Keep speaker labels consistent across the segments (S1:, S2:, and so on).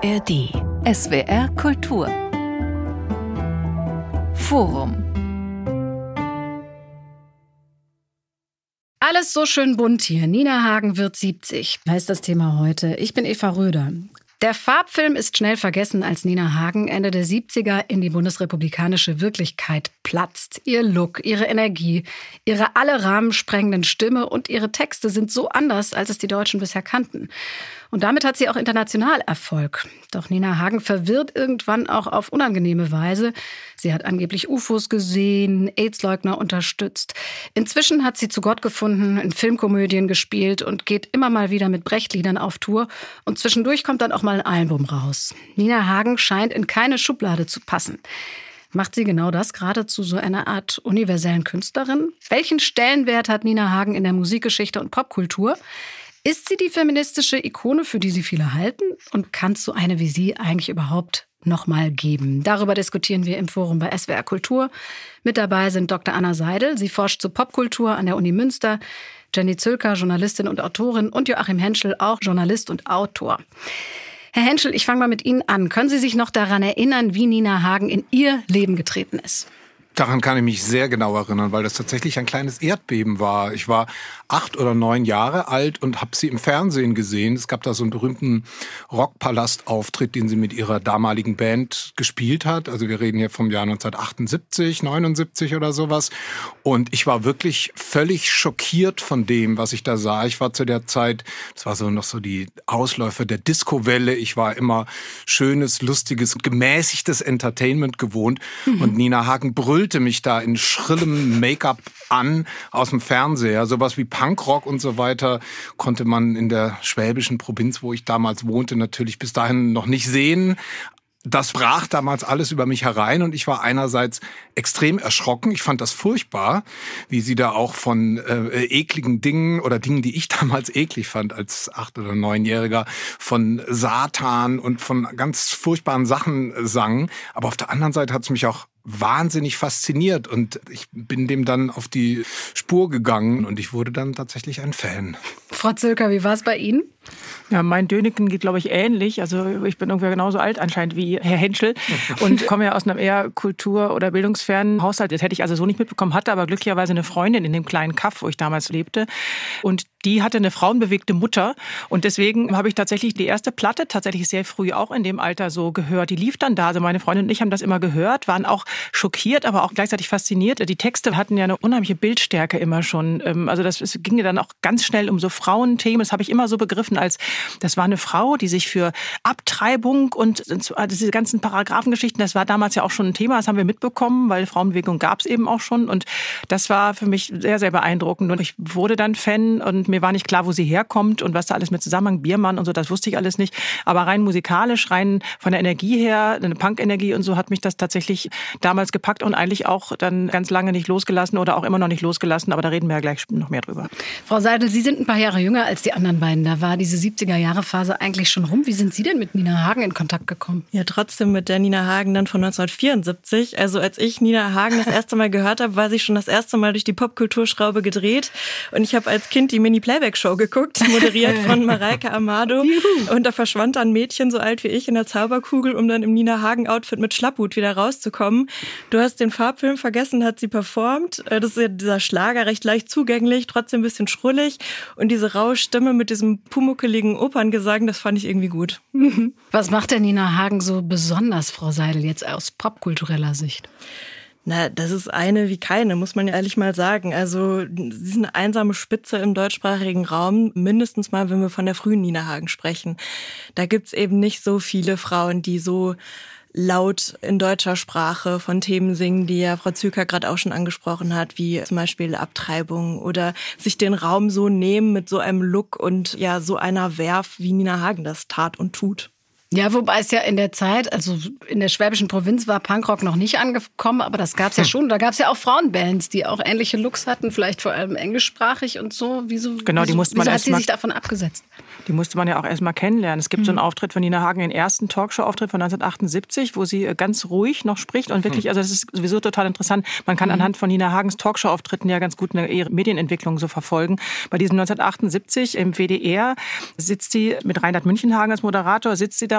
S1: ARD.
S2: SWR Kultur. Forum.
S3: Alles so schön bunt hier. Nina Hagen wird 70, heißt das Thema heute. Ich bin Eva Röder. Der Farbfilm ist schnell vergessen, als Nina Hagen Ende der 70er in die bundesrepublikanische Wirklichkeit platzt. Ihr Look, ihre Energie, ihre alle Rahmen sprengenden Stimme und ihre Texte sind so anders, als es die Deutschen bisher kannten. Und damit hat sie auch international Erfolg. Doch Nina Hagen verwirrt irgendwann auch auf unangenehme Weise. Sie hat angeblich UFOs gesehen, AIDS-Leugner unterstützt. Inzwischen hat sie zu Gott gefunden, in Filmkomödien gespielt und geht immer mal wieder mit Brechtliedern auf Tour. Und zwischendurch kommt dann auch mal ein Album raus. Nina Hagen scheint in keine Schublade zu passen. Macht sie genau das gerade zu so einer Art universellen Künstlerin? Welchen Stellenwert hat Nina Hagen in der Musikgeschichte und Popkultur? Ist sie die feministische Ikone, für die sie viele halten? Und kann es so eine wie sie eigentlich überhaupt noch mal geben? Darüber diskutieren wir im Forum bei SWR Kultur. Mit dabei sind Dr. Anna Seidel. Sie forscht zur Popkultur an der Uni Münster. Jenny Zülker, Journalistin und Autorin. Und Joachim Henschel, auch Journalist und Autor. Herr Henschel, ich fange mal mit Ihnen an. Können Sie sich noch daran erinnern, wie Nina Hagen in Ihr Leben getreten ist?
S4: Daran kann ich mich sehr genau erinnern, weil das tatsächlich ein kleines Erdbeben war. Ich war 8 oder 9 Jahre alt und habe sie im Fernsehen gesehen. Es gab da so einen berühmten Rockpalast-Auftritt, den sie mit ihrer damaligen Band gespielt hat. Also wir reden hier vom Jahr 1978, 79 oder sowas. Und ich war wirklich völlig schockiert von dem, was ich da sah. Ich war zu der Zeit, das war so noch so die Ausläufer der Disco-Welle. Ich war immer schönes, lustiges, gemäßigtes Entertainment gewohnt. Und Nina Hagen brüllte mich da in schrillem Make-up an aus dem Fernseher. Sowas wie Punkrock und so weiter konnte man in der schwäbischen Provinz, wo ich damals wohnte, natürlich bis dahin noch nicht sehen. Das brach damals alles über mich herein und ich war einerseits extrem erschrocken. Ich fand das furchtbar, wie sie da auch von ekligen Dingen oder Dingen, die ich damals eklig fand als 8- oder 9-Jähriger, von Satan und von ganz furchtbaren Sachen sang. Aber auf der anderen Seite hat es mich auch wahnsinnig fasziniert und ich bin dem dann auf die Spur gegangen und ich wurde dann tatsächlich ein Fan.
S3: Frau Zülker, wie war es bei Ihnen?
S5: Ja, mein Döneken geht, glaube ich, ähnlich. Also ich bin ungefähr genauso alt anscheinend wie Herr Henschel und komme ja aus einem eher kultur- oder bildungsfernen Haushalt. Das hätte ich also so nicht mitbekommen, hatte aber glücklicherweise eine Freundin in dem kleinen Kaff, wo ich damals lebte. Und die hatte eine frauenbewegte Mutter. Und deswegen habe ich tatsächlich die erste Platte tatsächlich sehr früh auch in dem Alter so gehört. Die lief dann da. Also meine Freundin und ich haben das immer gehört, waren auch schockiert, aber auch gleichzeitig fasziniert. Die Texte hatten ja eine unheimliche Bildstärke immer schon. Also es ging ja dann auch ganz schnell um so Frauenthemen. Das habe ich immer so begriffen, als das war eine Frau, die sich für Abtreibung und diese ganzen Paragraphengeschichten, das war damals ja auch schon ein Thema, das haben wir mitbekommen, weil Frauenbewegung gab es eben auch schon und das war für mich sehr, sehr beeindruckend und ich wurde dann Fan und mir war nicht klar, wo sie herkommt und was da alles mit Zusammenhang, Biermann und so, das wusste ich alles nicht, aber rein musikalisch, rein von der Energie her, eine Punk-Energie und so hat mich das tatsächlich damals gepackt und eigentlich auch dann ganz lange nicht losgelassen oder auch immer noch nicht losgelassen, aber da reden wir ja gleich noch mehr drüber.
S3: Frau Seidel, Sie sind ein paar Jahre jünger als die anderen beiden, da war diese 70er-Jahre-Phase eigentlich schon rum. Wie sind Sie denn mit Nina Hagen in Kontakt gekommen?
S6: Ja, trotzdem mit der Nina Hagen dann von 1974. Also als ich Nina Hagen das erste Mal gehört habe, war sie schon das erste Mal durch die Popkulturschraube gedreht. Und ich habe als Kind die Mini-Playback-Show geguckt, moderiert von Mareike Amado. Und da verschwand dann ein Mädchen so alt wie ich in der Zauberkugel, um dann im Nina Hagen-Outfit mit Schlapphut wieder rauszukommen. Du hast den Farbfilm vergessen, hat sie performt. Das ist ja dieser Schlager, recht leicht zugänglich, trotzdem ein bisschen schrullig. Und diese raue Stimme mit diesem pumuckeligen Operngesang, das fand ich irgendwie gut.
S3: Was macht denn Nina Hagen so besonders, Frau Seidel, jetzt aus popkultureller Sicht?
S6: Na, das ist eine wie keine, muss man ja ehrlich mal sagen. Also sie ist eine einsame Spitze im deutschsprachigen Raum, mindestens mal, wenn wir von der frühen Nina Hagen sprechen. Da gibt's eben nicht so viele Frauen, die so laut in deutscher Sprache von Themen singen, die ja Frau Zülker gerade auch schon angesprochen hat, wie zum Beispiel Abtreibung oder sich den Raum so nehmen mit so einem Look und ja so einer Werf, wie Nina Hagen das tat und tut.
S3: Ja, wobei es ja in der Zeit, also in der schwäbischen Provinz war Punkrock noch nicht angekommen, aber das gab's ja schon. Da gab's ja auch Frauenbands, die auch ähnliche Looks hatten, vielleicht vor allem englischsprachig und so. Wieso hat sie sich davon abgesetzt?
S5: Die musste man ja auch erstmal kennenlernen. Es gibt so einen Auftritt von Nina Hagen, den ersten Talkshow-Auftritt von 1978, wo sie ganz ruhig noch spricht und wirklich, also das ist sowieso total interessant. Man kann anhand von Nina Hagens Talkshow-Auftritten ja ganz gut eine Medienentwicklung so verfolgen. Bei diesem 1978 im WDR sitzt sie mit Reinhard Münchenhagen als Moderator, sitzt sie da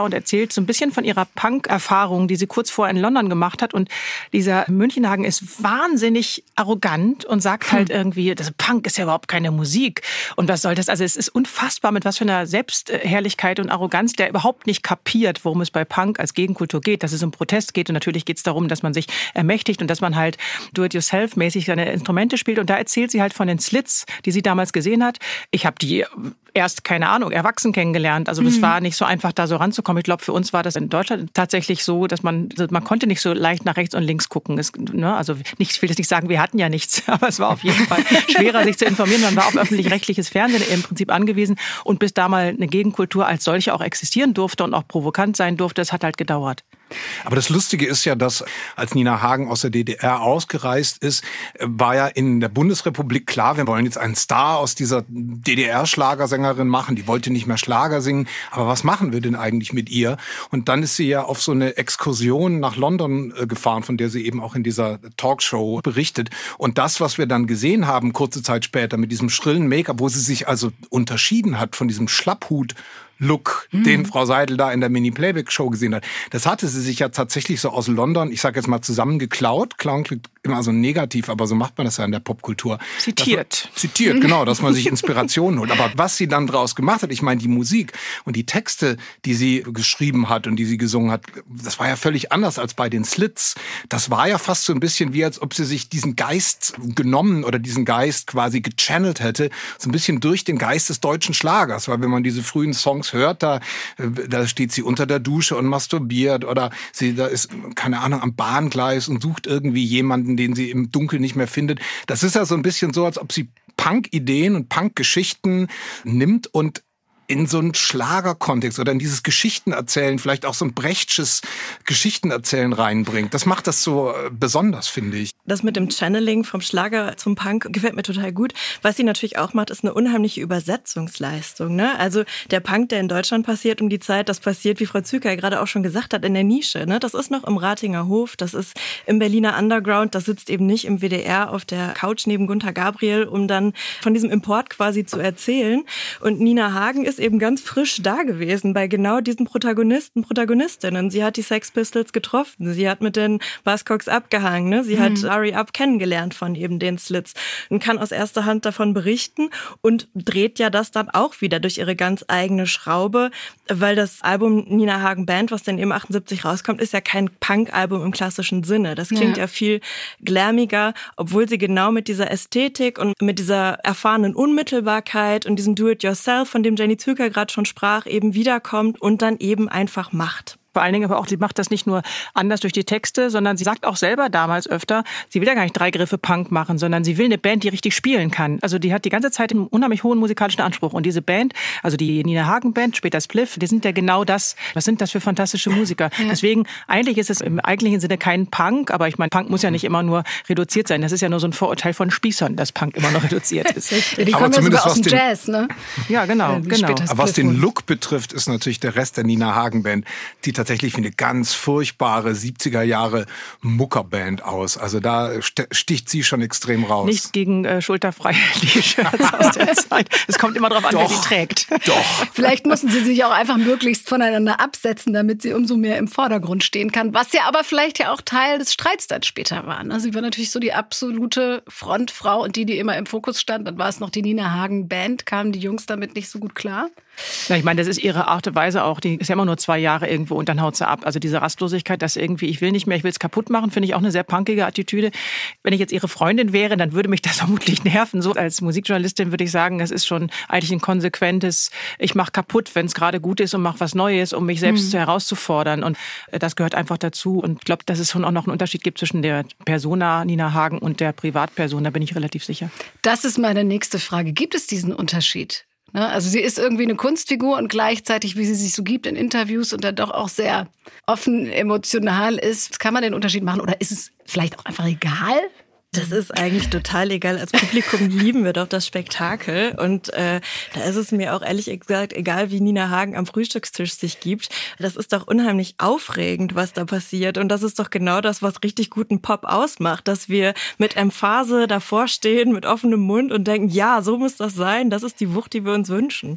S5: und erzählt so ein bisschen von ihrer Punk-Erfahrung, die sie kurz vorher in London gemacht hat. Und dieser Münchenhagen ist wahnsinnig arrogant und sagt halt irgendwie, das Punk ist ja überhaupt keine Musik. Und was soll das? Also es ist unfassbar, mit was für einer Selbstherrlichkeit und Arroganz, der überhaupt nicht kapiert, worum es bei Punk als Gegenkultur geht, dass es um Protest geht. Und natürlich geht es darum, dass man sich ermächtigt und dass man halt do-it-yourself-mäßig seine Instrumente spielt. Und da erzählt sie halt von den Slits, die sie damals gesehen hat. Ich habe die erst, keine Ahnung, erwachsen kennengelernt. Also das war nicht so einfach, da so ranzukommen. Ich glaube, für uns war das in Deutschland tatsächlich so, dass man konnte nicht so leicht nach rechts und links gucken. Also ich will jetzt nicht sagen, wir hatten ja nichts, aber es war auf jeden Fall schwerer, sich zu informieren. Man war auf öffentlich-rechtliches Fernsehen im Prinzip angewiesen. Und bis da mal eine Gegenkultur als solche auch existieren durfte und auch provokant sein durfte, das hat halt gedauert.
S4: Aber das Lustige ist ja, dass als Nina Hagen aus der DDR ausgereist ist, war ja in der Bundesrepublik klar, wir wollen jetzt einen Star aus dieser DDR-Schlagersängerin machen. Die wollte nicht mehr Schlager singen. Aber was machen wir denn eigentlich mit ihr? Und dann ist sie ja auf so eine Exkursion nach London gefahren, von der sie eben auch in dieser Talkshow berichtet. Und das, was wir dann gesehen haben, kurze Zeit später, mit diesem schrillen Make-up, wo sie sich also unterschieden hat von diesem Schlapphut-Look, den Frau Seidel da in der Mini-Playback-Show gesehen hat. Das hatte sie sich ja tatsächlich so aus London, ich sage jetzt mal zusammengeklaut. Klauen klingt immer so negativ, aber so macht man das ja in der Popkultur.
S5: Zitiert,
S4: genau, dass man sich Inspirationen holt. Aber was sie dann draus gemacht hat, ich meine die Musik und die Texte, die sie geschrieben hat und die sie gesungen hat, das war ja völlig anders als bei den Slits. Das war ja fast so ein bisschen wie, als ob sie sich diesen Geist genommen oder diesen Geist quasi gechannelt hätte, so ein bisschen durch den Geist des deutschen Schlagers. Weil wenn man diese frühen Songs hört, da steht sie unter der Dusche und masturbiert oder da ist, keine Ahnung, am Bahngleis und sucht irgendwie jemanden, den sie im Dunkeln nicht mehr findet. Das ist ja so ein bisschen so, als ob sie Punk-Ideen und Punk-Geschichten nimmt und in so einen Schlagerkontext oder in dieses Geschichtenerzählen, vielleicht auch so ein Brechtsches Geschichtenerzählen reinbringt. Das macht das so besonders, finde ich.
S6: Das mit dem Channeling vom Schlager zum Punk gefällt mir total gut. Was sie natürlich auch macht, ist eine unheimliche Übersetzungsleistung. Ne? Also der Punk, der in Deutschland passiert um die Zeit, das passiert, wie Frau Zücker gerade auch schon gesagt hat, in der Nische. Ne? Das ist noch im Ratinger Hof, das ist im Berliner Underground, das sitzt eben nicht im WDR auf der Couch neben Gunther Gabriel, um dann von diesem Import quasi zu erzählen. Und Nina Hagen ist eben ganz frisch da gewesen bei genau diesen Protagonisten, Protagonistinnen. Sie hat die Sex Pistols getroffen, sie hat mit den Buzzcocks abgehangen, ne? Sie hat R.E.M. kennengelernt von eben den Slits und kann aus erster Hand davon berichten und dreht ja das dann auch wieder durch ihre ganz eigene Schraube, weil das Album Nina Hagen Band, was dann eben 78 rauskommt, ist ja kein Punk-Album im klassischen Sinne. Das klingt ja viel glammiger, obwohl sie genau mit dieser Ästhetik und mit dieser erfahrenen Unmittelbarkeit und diesem Do-it-yourself, von dem Jenny Zücker gerade schon sprach, eben wiederkommt und dann eben einfach macht.
S5: Vor allen Dingen aber auch, sie macht das nicht nur anders durch die Texte, sondern sie sagt auch selber damals öfter, sie will ja gar nicht 3 Griffe Punk machen, sondern sie will eine Band, die richtig spielen kann. Also die hat die ganze Zeit einen unheimlich hohen musikalischen Anspruch. Und diese Band, also die Nina Hagen Band, später Spliff, die sind ja genau das. Was sind das für fantastische Musiker? Ja. Deswegen, eigentlich ist es im eigentlichen Sinne kein Punk, aber ich meine, Punk muss ja nicht immer nur reduziert sein. Das ist ja nur so ein Vorurteil von Spießern, dass Punk immer noch reduziert ist.
S3: Die kommen ja sogar aus dem Jazz, ne?
S5: Ja, genau.
S4: Aber was den Look betrifft, ist natürlich der Rest der Nina Hagen Band, die tatsächlich wie eine ganz furchtbare 70er Jahre Muckerband aus. Also da sticht sie schon extrem raus.
S5: Nichts gegen schulterfreie T-Shirts aus der Zeit. Es kommt immer darauf an, wer sie trägt.
S4: Doch.
S3: Vielleicht müssen sie sich auch einfach möglichst voneinander absetzen, damit sie umso mehr im Vordergrund stehen kann. Was ja aber vielleicht ja auch Teil des Streits dann später war. Ne? Sie war natürlich so die absolute Frontfrau und die immer im Fokus stand. Dann war es noch die Nina Hagen Band. Kamen die Jungs damit nicht so gut klar?
S5: Ja, ich meine, das ist ihre Art und Weise auch. Die ist ja immer nur 2 Jahre irgendwo und dann haut sie ab. Also diese Rastlosigkeit, dass irgendwie, ich will nicht mehr, ich will es kaputt machen, finde ich auch eine sehr punkige Attitüde. Wenn ich jetzt ihre Freundin wäre, dann würde mich das vermutlich nerven. So als Musikjournalistin würde ich sagen, es ist schon eigentlich ein konsequentes, ich mache kaputt, wenn es gerade gut ist und mache was Neues, um mich selbst herauszufordern. Und das gehört einfach dazu. Und ich glaube, dass es schon auch noch einen Unterschied gibt zwischen der Persona Nina Hagen und der Privatperson. Da bin ich relativ sicher.
S3: Das ist meine nächste Frage. Gibt es diesen Unterschied? Also sie ist irgendwie eine Kunstfigur und gleichzeitig, wie sie sich so gibt in Interviews und dann doch auch sehr offen emotional ist. Kann man den Unterschied machen oder ist es vielleicht auch einfach egal?
S6: Das ist eigentlich total egal. Als Publikum lieben wir doch das Spektakel. Und da ist es mir auch ehrlich gesagt egal, wie Nina Hagen am Frühstückstisch sich gibt. Das ist doch unheimlich aufregend, was da passiert. Und das ist doch genau das, was richtig guten Pop ausmacht. Dass wir mit Emphase davor stehen, mit offenem Mund und denken, ja, so muss das sein. Das ist die Wucht, die wir uns wünschen.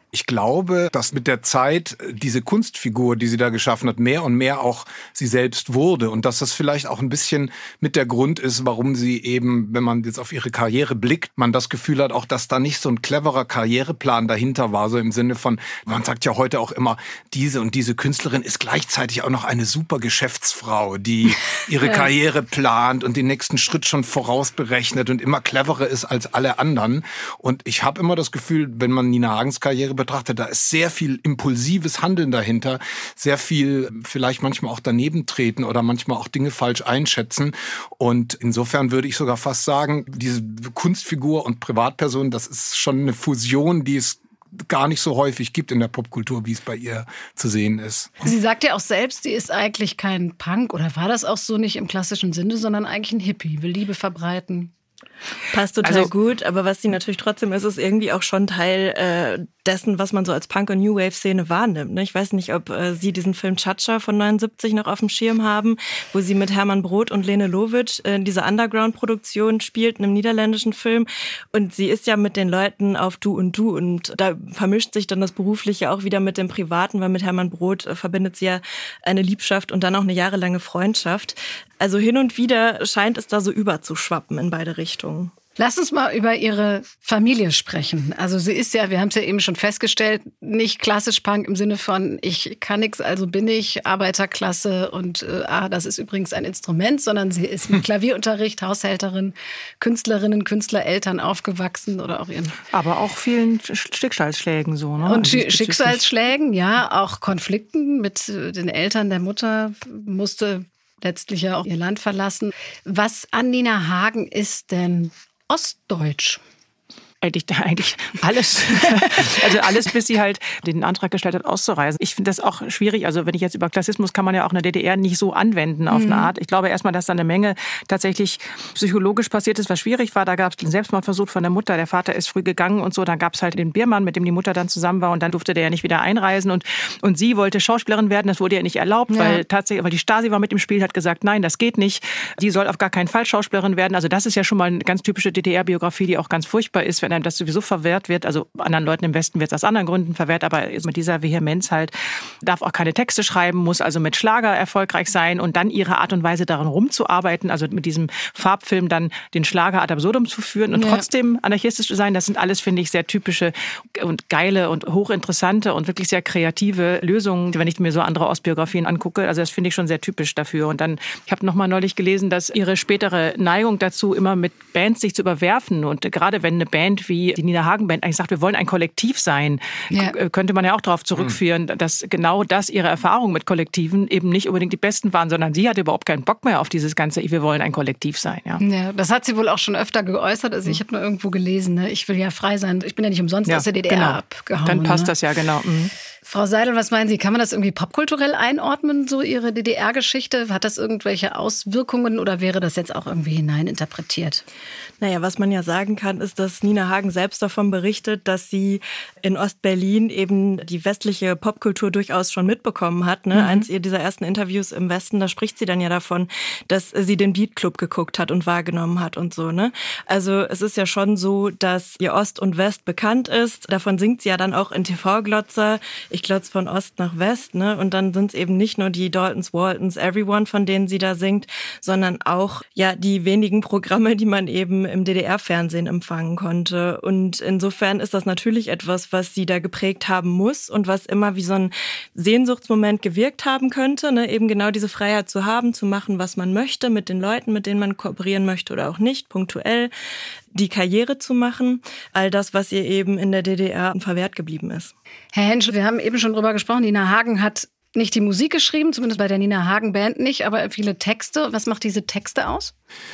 S4: Ich glaube, dass mit der Zeit diese Kunstfigur, die sie da geschaffen hat, mehr und mehr auch sie selbst wurde. Und dass das vielleicht auch ein bisschen mit der Grund ist, warum sie eben, wenn man jetzt auf ihre Karriere blickt, man das Gefühl hat, auch dass da nicht so ein cleverer Karriereplan dahinter war. So im Sinne von, man sagt ja heute auch immer, diese und diese Künstlerin ist gleichzeitig auch noch eine super Geschäftsfrau, die ihre Karriere plant und den nächsten Schritt schon vorausberechnet und immer cleverer ist als alle anderen. Und ich habe immer das Gefühl, wenn man Nina Hagens Karriere betrachtet, da ist sehr viel impulsives Handeln dahinter, sehr viel vielleicht manchmal auch daneben treten oder manchmal auch Dinge falsch einschätzen. Und insofern würde ich sogar fast sagen, diese Kunstfigur und Privatperson, das ist schon eine Fusion, die es gar nicht so häufig gibt in der Popkultur, wie es bei ihr zu sehen ist.
S3: Sie sagt ja auch selbst, sie ist eigentlich kein Punk, oder war das auch so nicht im klassischen Sinne, sondern eigentlich ein Hippie, will Liebe verbreiten.
S6: Passt total gut, aber was sie natürlich trotzdem ist irgendwie auch schon Teil dessen, was man so als Punk- und New Wave-Szene wahrnimmt. Ne? Ich weiß nicht, ob Sie diesen Film Chacha von 79 noch auf dem Schirm haben, wo sie mit Hermann Brodt und Lene Lovitch diese Underground-Produktion spielt, in einem niederländischen Film. Und sie ist ja mit den Leuten auf Du und da vermischt sich dann das Berufliche auch wieder mit dem Privaten, weil mit Hermann Brodt verbindet sie ja eine Liebschaft und dann auch eine jahrelange Freundschaft. Also hin und wieder scheint es da so überzuschwappen in beide Richtungen.
S3: Lass uns mal über Ihre Familie sprechen. Also sie ist ja, wir haben es ja eben schon festgestellt, nicht klassisch Punk im Sinne von ich kann nichts, also bin ich Arbeiterklasse und das ist übrigens ein Instrument, sondern sie ist mit Klavierunterricht, Haushälterin, Künstlerinnen, Künstlereltern aufgewachsen oder auch ihren...
S5: Aber auch vielen Schicksalsschlägen so, ne?
S3: Und
S5: also
S3: Schicksalsschlägen, ja, auch Konflikten mit den Eltern der Mutter, musste letztlich ja auch ihr Land verlassen. Was an Nina Hagen ist denn ostdeutsch?
S5: Eigentlich alles. Also alles, bis sie halt den Antrag gestellt hat, auszureisen. Ich finde das auch schwierig. Also wenn ich jetzt über Klassismus kann man ja auch in der DDR nicht so anwenden auf eine Art. Ich glaube erstmal, dass da eine Menge tatsächlich psychologisch passiert ist, was schwierig war. Da gab es einen Selbstmordversuch von der Mutter. Der Vater ist früh gegangen und so. Dann gab es halt den Biermann, mit dem die Mutter dann zusammen war und dann durfte der ja nicht wieder einreisen. Und sie wollte Schauspielerin werden. Das wurde ihr nicht erlaubt, weil die Stasi war mit im Spiel, hat gesagt, nein, das geht nicht. Die soll auf gar keinen Fall Schauspielerin werden. Also das ist ja schon mal eine ganz typische DDR-Biografie, die auch ganz furchtbar ist, wenn einem das sowieso verwehrt wird. Also anderen Leuten im Westen wird es aus anderen Gründen verwehrt, aber mit dieser Vehemenz halt, darf auch keine Texte schreiben, muss also mit Schlager erfolgreich sein und dann ihre Art und Weise daran rumzuarbeiten, also mit diesem Farbfilm dann den Schlager ad absurdum zu führen und trotzdem anarchistisch zu sein. Das sind alles, finde ich, sehr typische und geile und hochinteressante und wirklich sehr kreative Lösungen, wenn ich mir so andere Ostbiografien angucke. Also das finde ich schon sehr typisch dafür. Und dann, ich habe nochmal neulich gelesen, dass ihre spätere Neigung dazu, immer mit Bands sich zu überwerfen und gerade wenn eine Band wie die Nina Hagen Band eigentlich sagt, wir wollen ein Kollektiv sein, könnte man ja auch darauf zurückführen, dass genau das ihre Erfahrungen mit Kollektiven eben nicht unbedingt die besten waren, sondern sie hatte überhaupt keinen Bock mehr auf dieses ganze, wir wollen ein Kollektiv sein. Ja,
S3: das hat sie wohl auch schon öfter geäußert. Also ich habe nur irgendwo gelesen, ne? Ich will ja frei sein. Ich bin ja nicht umsonst aus der DDR abgehauen.
S5: Dann passt das ja, genau.
S3: Frau Seidel, was meinen Sie? Kann man das irgendwie popkulturell einordnen, so Ihre DDR-Geschichte? Hat das irgendwelche Auswirkungen oder wäre das jetzt auch irgendwie hineininterpretiert?
S6: Naja, was man ja sagen kann, ist, dass Nina Hagen selbst davon berichtet, dass sie in Ostberlin eben die westliche Popkultur durchaus schon mitbekommen hat. Ne? Eins dieser ersten Interviews im Westen, da spricht sie dann ja davon, dass sie den Beat Club geguckt hat und wahrgenommen hat und so. Ne? Also es ist ja schon so, dass ihr Ost und West bekannt ist. Davon singt sie ja dann auch in TV-Glotzer. Ich glotz von Ost nach West. Ne? Und dann sind es eben nicht nur die Daltons, Waltons, Everyone, von denen sie da singt, sondern auch ja die wenigen Programme, die man eben im DDR-Fernsehen empfangen konnte. Und insofern ist das natürlich etwas, was sie da geprägt haben muss und was immer wie so ein Sehnsuchtsmoment gewirkt haben könnte, ne? Eben genau diese Freiheit zu haben, zu machen, was man möchte, mit den Leuten, mit denen man kooperieren möchte oder auch nicht, punktuell die Karriere zu machen. All das, was ihr eben in der DDR verwehrt geblieben ist.
S3: Herr Henschel, wir haben eben schon drüber gesprochen, Nina Hagen hat nicht die Musik geschrieben, zumindest bei der Nina Hagen Band nicht, aber viele Texte. Was macht diese Texte aus?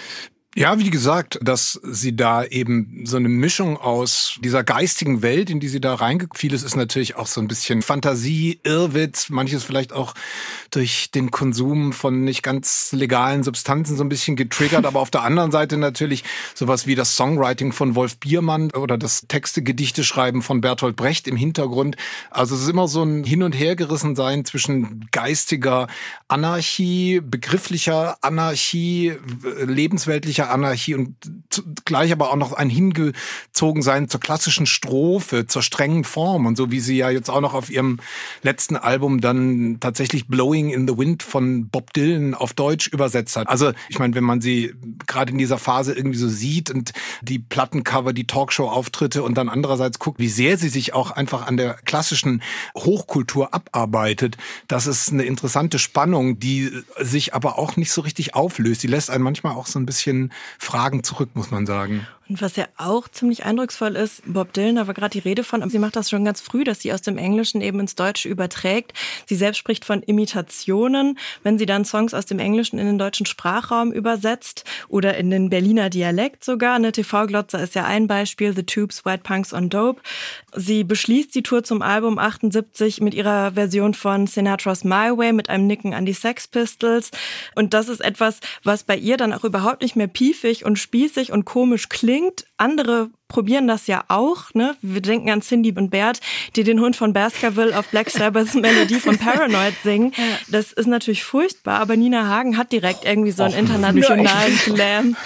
S4: Ja, wie gesagt, dass sie da eben so eine Mischung aus dieser geistigen Welt, in die sie da reingeht. Vieles ist natürlich auch so ein bisschen Fantasie, Irrwitz, manches vielleicht auch durch den Konsum von nicht ganz legalen Substanzen so ein bisschen getriggert. Aber auf der anderen Seite natürlich sowas wie das Songwriting von Wolf Biermann oder das Texte-Gedichte-Schreiben von Bertolt Brecht im Hintergrund. Also es ist immer so ein Hin- und Hergerissensein zwischen geistiger Anarchie, begrifflicher Anarchie, lebensweltlicher jugendlicher Anarchie und gleich aber auch noch ein Hingezogensein zur klassischen Strophe, zur strengen Form und so, wie sie ja jetzt auch noch auf ihrem letzten Album dann tatsächlich Blowing in the Wind von Bob Dylan auf Deutsch übersetzt hat. Also ich meine, wenn man sie gerade in dieser Phase irgendwie so sieht und die Plattencover, die Talkshow-Auftritte und dann andererseits guckt, wie sehr sie sich auch einfach an der klassischen Hochkultur abarbeitet, das ist eine interessante Spannung, die sich aber auch nicht so richtig auflöst. Die lässt einen manchmal auch so ein bisschen Fragen zurück, muss man sagen.
S6: Und was ja auch ziemlich eindrucksvoll ist, Bob Dylan, da war gerade die Rede von, sie macht das schon ganz früh, dass sie aus dem Englischen eben ins Deutsche überträgt. Sie selbst spricht von Imitationen, wenn sie dann Songs aus dem Englischen in den deutschen Sprachraum übersetzt oder in den Berliner Dialekt sogar. Eine TV-Glotze ist ja ein Beispiel, The Tubes, White Punks on Dope. Sie beschließt die Tour zum Album 78 mit ihrer Version von Sinatras My Way mit einem Nicken an die Sex Pistols. Und das ist etwas, was bei ihr dann auch überhaupt nicht mehr piefig und spießig und komisch klingt. Andere probieren das ja auch, ne? Wir denken an Cindy und Bert, die den Hund von Baskerville auf Black Sabbaths Melodie von Paranoid singen. Das ist natürlich furchtbar, aber Nina Hagen hat direkt irgendwie so einen internationalen Glam.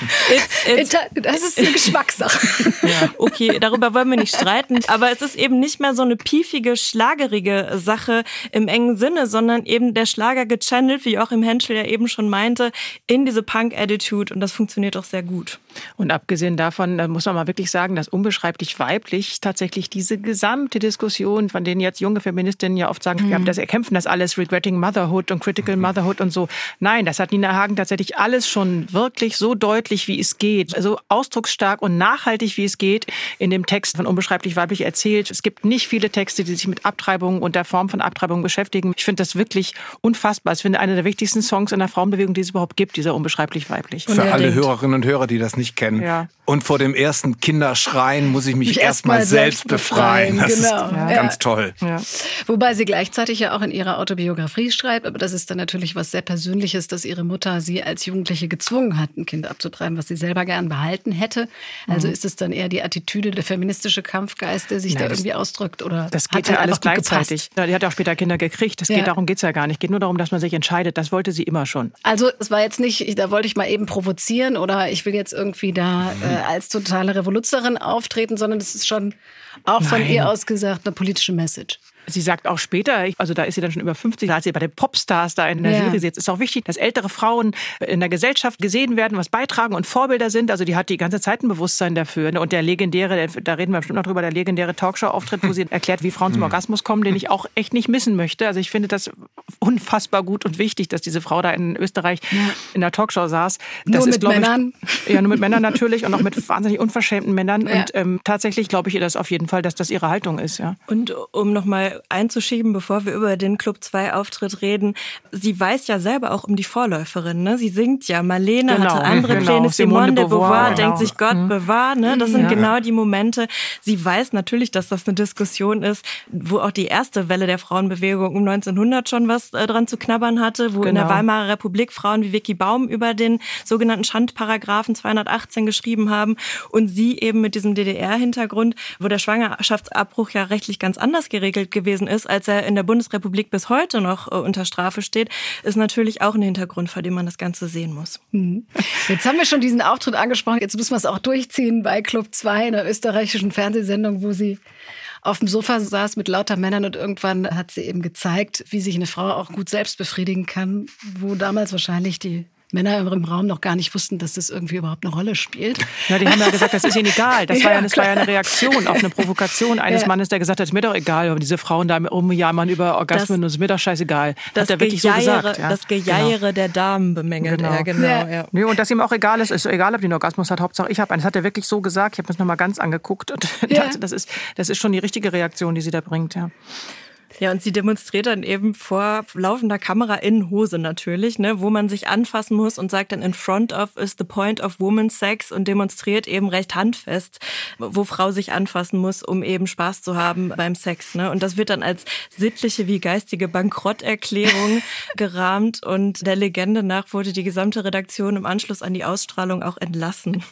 S3: Das ist eine Geschmackssache.
S6: Ja, okay, darüber wollen wir nicht streiten, aber es ist eben nicht mehr so eine piefige, schlagerige Sache im engen Sinne, sondern eben der Schlager gechannelt, wie Joachim Henschel ja eben schon meinte, in diese Punk-Attitude und das funktioniert auch sehr gut.
S5: Und abgesehen davon muss man mal wirklich sagen, dass unbeschreiblich weiblich tatsächlich diese gesamte Diskussion, von denen jetzt junge Feministinnen ja oft sagen, wir haben das erkämpfen das alles, Regretting Motherhood und Critical Motherhood und so. Nein, das hat Nina Hagen tatsächlich alles schon wirklich so deutlich, wie es geht, so ausdrucksstark und nachhaltig, wie es geht, in dem Text von unbeschreiblich weiblich erzählt. Es gibt nicht viele Texte, die sich mit Abtreibung und der Form von Abtreibung beschäftigen. Ich finde das wirklich unfassbar. Ich finde einer der wichtigsten Songs in der Frauenbewegung, die es überhaupt gibt, dieser unbeschreiblich weiblich.
S4: Für alle Hörerinnen und Hörer, die das nicht kennen.
S5: Ja.
S4: Und vor dem ersten Kinderschreien muss ich mich erstmal selbst befreien. Das ist ganz toll.
S5: Ja.
S3: Wobei sie gleichzeitig ja auch in ihrer Autobiografie schreibt, aber das ist dann natürlich was sehr Persönliches, dass ihre Mutter sie als Jugendliche gezwungen hat, ein Kind abzutreiben, was sie selber gern behalten hätte. Also ist es dann eher die Attitüde, der feministische Kampfgeist, der sich da irgendwie ausdrückt? Oder
S5: das geht ja alles gleichzeitig. Die hat auch später Kinder gekriegt. Darum geht es ja gar nicht. Es geht nur darum, dass man sich entscheidet. Das wollte sie immer schon.
S3: Also es war jetzt nicht, da wollte ich mal eben provozieren oder ich will jetzt irgendwie da als totale Revoluzerin auftreten, sondern das ist schon auch von ihr aus gesagt eine politische Message.
S5: Sie sagt auch später, also da ist sie dann schon über 50, als sie bei den Popstars da in der Jury sitzt, ist auch wichtig, dass ältere Frauen in der Gesellschaft gesehen werden, was beitragen und Vorbilder sind. Also die hat die ganze Zeit ein Bewusstsein dafür. Und der legendäre, da reden wir bestimmt noch drüber, der legendäre Talkshow-Auftritt, wo sie erklärt, wie Frauen zum Orgasmus kommen, den ich auch echt nicht missen möchte. Also ich finde das unfassbar gut und wichtig, dass diese Frau da in Österreich in der Talkshow saß. Das
S3: nur
S5: ist,
S3: mit Männern?
S5: Ja, nur mit Männern natürlich und auch mit wahnsinnig unverschämten Männern. Ja. Und tatsächlich glaube ich ihr das auf jeden Fall, dass das ihre Haltung ist. Ja.
S6: Und um nochmal einzuschieben, bevor wir über den Club 2 Auftritt reden, sie weiß ja selber auch um die Vorläuferin. Ne? Sie singt ja, Marlene hatte andere Pläne, Simone de Beauvoir denkt sich, Gott bewahr. Ne? Das sind genau die Momente. Sie weiß natürlich, dass das eine Diskussion ist, wo auch die erste Welle der Frauenbewegung um 1900 schon was dran zu knabbern hatte, wo in der Weimarer Republik Frauen wie Vicky Baum über den sogenannten Schandparagraphen 218 geschrieben haben und sie eben mit diesem DDR-Hintergrund, wo der Schwangerschaftsabbruch ja rechtlich ganz anders geregelt gewesen ist, als er in der Bundesrepublik bis heute noch unter Strafe steht, ist natürlich auch ein Hintergrund, vor dem man das Ganze sehen muss.
S3: Jetzt haben wir schon diesen Auftritt angesprochen, jetzt müssen wir es auch durchziehen bei Club 2, einer österreichischen Fernsehsendung, wo sie auf dem Sofa saß mit lauter Männern und irgendwann hat sie eben gezeigt, wie sich eine Frau auch gut selbst befriedigen kann, wo damals wahrscheinlich die Männer im Raum noch gar nicht wussten, dass das irgendwie überhaupt eine Rolle spielt.
S5: Ja, die haben ja gesagt, das ist ihnen egal. Das war ja eine Reaktion auf eine Provokation eines Mannes, der gesagt hat, ist mir doch egal, aber diese Frauen da rumjammern über Orgasmen, und ist mir doch scheißegal.
S6: Das
S5: hat er wirklich so gesagt. Ja.
S6: Das Gejeiere der Damen bemängelt er, genau. Ja.
S5: Nee, und dass ihm auch egal ist egal, ob die einen Orgasmus hat, Hauptsache ich habe einen. Das hat er wirklich so gesagt. Ich habe das nochmal ganz angeguckt und dachte, das ist schon die richtige Reaktion, die sie da bringt, ja.
S6: Ja, und sie demonstriert dann eben vor laufender Kamera in Hose natürlich, ne, wo man sich anfassen muss und sagt dann, in front of is the point of woman's sex und demonstriert eben recht handfest, wo Frau sich anfassen muss, um eben Spaß zu haben beim Sex, ne. Und das wird dann als sittliche wie geistige Bankrotterklärung gerahmt und der Legende nach wurde die gesamte Redaktion im Anschluss an die Ausstrahlung auch entlassen.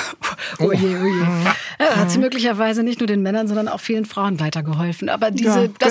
S3: Oje. Ja, hat sie möglicherweise nicht nur den Männern, sondern auch vielen Frauen weitergeholfen. Aber das passte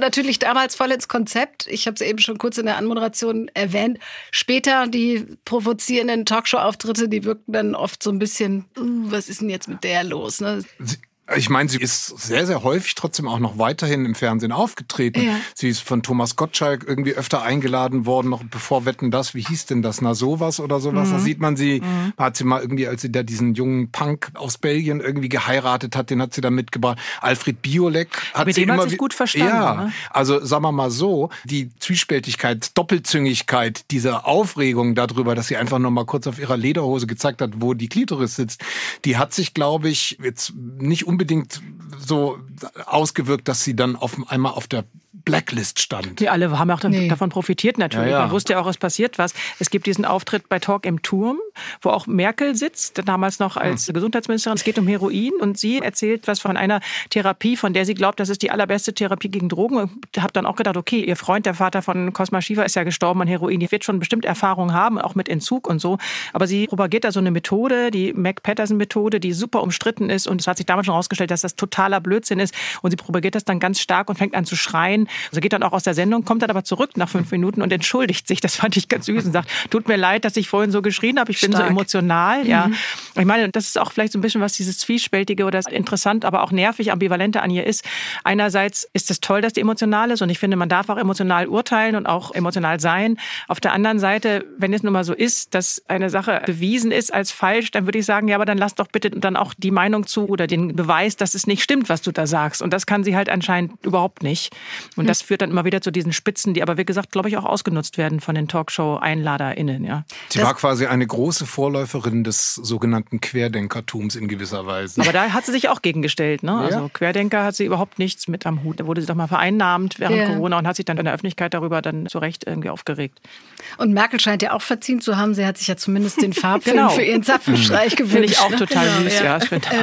S3: natürlich damals voll ins Konzept. Ich habe es eben schon kurz in der Anmoderation erwähnt. Später die provozierenden Talkshow-Auftritte, die wirkten dann oft so ein bisschen, was ist denn jetzt mit der los? Ne?
S4: Ich meine, sie ist sehr, sehr häufig trotzdem auch noch weiterhin im Fernsehen aufgetreten. Ja. Sie ist von Thomas Gottschalk irgendwie öfter eingeladen worden, noch bevor Wetten, das, wie hieß denn das, na sowas oder sowas. Da sieht man sie, hat sie mal irgendwie, als sie da diesen jungen Punk aus Belgien irgendwie geheiratet hat, den hat sie da mitgebracht. Alfred Biolek hat
S5: mit
S4: sie
S5: dem
S4: immer
S5: hat sich gut verstanden.
S4: Ja,
S5: ne?
S4: Also sagen wir mal so, die Zwiespältigkeit, Doppelzüngigkeit dieser Aufregung darüber, dass sie einfach noch mal kurz auf ihrer Lederhose gezeigt hat, wo die Klitoris sitzt, die hat sich, glaube ich, jetzt nicht unbedingt so ausgewirkt, dass sie dann einmal auf der Blacklist stand.
S5: Die alle haben auch davon profitiert natürlich.
S4: Ja.
S5: Man wusste ja auch, es passiert was. Es gibt diesen Auftritt bei Talk im Turm, wo auch Merkel sitzt, damals noch als Gesundheitsministerin. Es geht um Heroin und sie erzählt was von einer Therapie, von der sie glaubt, das ist die allerbeste Therapie gegen Drogen. Und ich habe dann auch gedacht, okay, ihr Freund, der Vater von Cosma Shiva, ist ja gestorben an Heroin. Die wird schon bestimmt Erfahrung haben, auch mit Entzug und so. Aber sie propagiert da so eine Methode, die Mac-Patterson-Methode, die super umstritten ist. Und es hat sich damals schon herausgestellt, dass das totaler Blödsinn ist. Und sie propagiert das dann ganz stark und fängt an zu schreien. Also geht dann auch aus der Sendung, kommt dann aber zurück nach 5 Minuten und entschuldigt sich. Das fand ich ganz süß und sagt, tut mir leid, dass ich vorhin so geschrien habe. Ich bin so emotional. Ja. Ich meine, das ist auch vielleicht so ein bisschen was dieses Zwiespältige oder das interessant, aber auch nervig, ambivalente an ihr ist. Einerseits ist es toll, dass die emotional ist und ich finde, man darf auch emotional urteilen und auch emotional sein. Auf der anderen Seite, wenn es nun mal so ist, dass eine Sache bewiesen ist als falsch, dann würde ich sagen, ja, aber dann lass doch bitte dann auch die Meinung zu oder den Beweis, dass es nicht stimmt, was du da sagst. Und das kann sie halt anscheinend überhaupt nicht. Und das führt dann immer wieder zu diesen Spitzen, die aber, wie gesagt, glaube ich, auch ausgenutzt werden von den Talkshow-EinladerInnen. Ja.
S4: Sie war quasi eine große Vorläuferin des sogenannten Querdenkertums in gewisser Weise.
S5: Aber da hat sie sich auch gegengestellt. Ne? Ja. Also Querdenker hat sie überhaupt nichts mit am Hut. Da wurde sie doch mal vereinnahmt während Corona und hat sich dann in der Öffentlichkeit darüber dann zu Recht irgendwie aufgeregt.
S3: Und Merkel scheint ja auch verziehen zu haben. Sie hat sich ja zumindest den Farbfilm für ihren Zapfenstreich gewünscht.
S5: Finde ich auch total süß. Ja.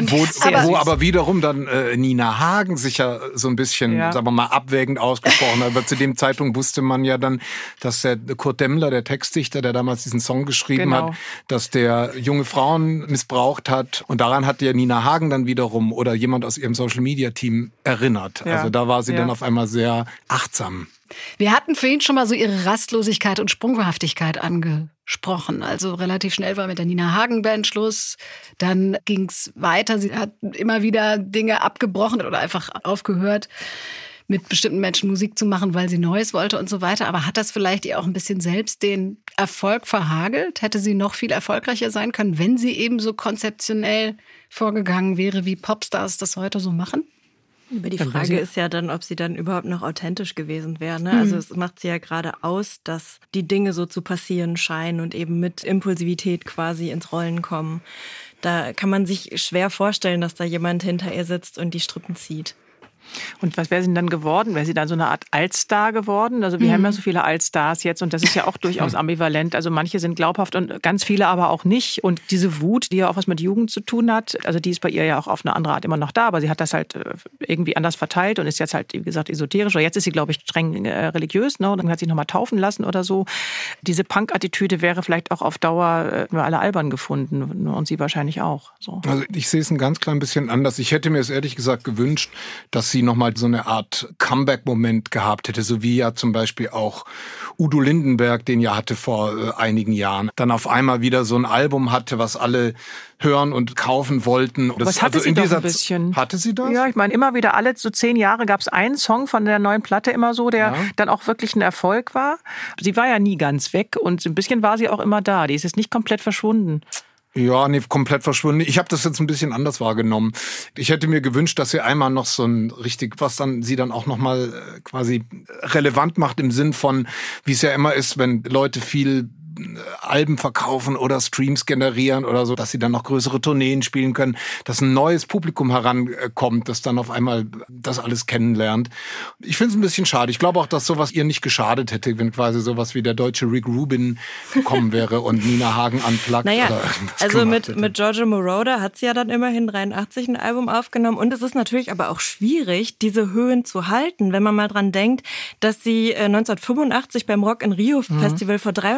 S4: Wo aber wiederum dann Nina Hagen sich ja so ein bisschen, sagen wir mal, abwägend ausgesprochen hat. Aber zu dem Zeitpunkt wusste man ja dann, dass der Kurt Demmler, der Textdichter, der damals diesen Song geschrieben hat, dass der junge Frauen missbraucht hat. Und daran hat ja Nina Hagen dann wiederum oder jemand aus ihrem Social-Media-Team erinnert. Ja. Also da war sie dann auf einmal sehr achtsam.
S3: Wir hatten vorhin schon mal so ihre Rastlosigkeit und Sprunghaftigkeit angesprochen. Also relativ schnell war mit der Nina Hagen-Band Schluss. Dann ging's weiter. Sie hat immer wieder Dinge abgebrochen oder einfach aufgehört, mit bestimmten Menschen Musik zu machen, weil sie Neues wollte und so weiter. Aber hat das vielleicht ihr auch ein bisschen selbst den Erfolg verhagelt? Hätte sie noch viel erfolgreicher sein können, wenn sie eben so konzeptionell vorgegangen wäre, wie Popstars das heute so machen?
S6: Aber die Frage ist ja dann, ob sie dann überhaupt noch authentisch gewesen wäre. Ne? Also es macht sie ja gerade aus, dass die Dinge so zu passieren scheinen und eben mit Impulsivität quasi ins Rollen kommen. Da kann man sich schwer vorstellen, dass da jemand hinter ihr sitzt und die Strippen zieht.
S5: Und was wäre sie denn dann geworden? Wäre sie dann so eine Art Altstar geworden? Also wir haben ja so viele Altstars jetzt und das ist ja auch durchaus ambivalent. Also manche sind glaubhaft und ganz viele aber auch nicht. Und diese Wut, die ja auch was mit Jugend zu tun hat, also die ist bei ihr ja auch auf eine andere Art immer noch da, aber sie hat das halt irgendwie anders verteilt und ist jetzt halt, wie gesagt, esoterisch. Oder jetzt ist sie, glaube ich, streng religiös, ne? Und dann hat sie sich nochmal taufen lassen oder so. Diese Punk-Attitüde wäre vielleicht auch auf Dauer nur alle albern gefunden und sie wahrscheinlich auch. So.
S4: Also ich sehe es ein ganz klein bisschen anders. Ich hätte mir es ehrlich gesagt gewünscht, dass sie nochmal so eine Art Comeback-Moment gehabt hätte, so wie ja zum Beispiel auch Udo Lindenberg, den ja hatte vor einigen Jahren, dann auf einmal wieder so ein Album hatte, was alle hören und kaufen wollten.
S5: Das hatte sie doch ein bisschen.
S4: Hatte sie das?
S5: Ja, ich meine, immer wieder alle so 10 Jahre gab es einen Song von der neuen Platte immer so, der dann auch wirklich ein Erfolg war. Sie war ja nie ganz weg und ein bisschen war sie auch immer da. Die ist jetzt nicht komplett verschwunden.
S4: Ja, nee, komplett verschwunden. Ich habe das jetzt ein bisschen anders wahrgenommen. Ich hätte mir gewünscht, dass sie einmal noch so ein richtig, was dann sie dann auch nochmal quasi relevant macht im Sinn von, wie es ja immer ist, wenn Leute viel Alben verkaufen oder Streams generieren oder so, dass sie dann noch größere Tourneen spielen können, dass ein neues Publikum herankommt, das dann auf einmal das alles kennenlernt. Ich finde es ein bisschen schade. Ich glaube auch, dass sowas ihr nicht geschadet hätte, wenn quasi sowas wie der deutsche Rick Rubin gekommen wäre und Nina Hagen unplugged oder irgendwas
S6: also mit Giorgio Moroder hat sie ja dann immerhin 83 ein Album aufgenommen und es ist natürlich aber auch schwierig, diese Höhen zu halten, wenn man mal dran denkt, dass sie 1985 beim Rock in Rio Festival vor 300.000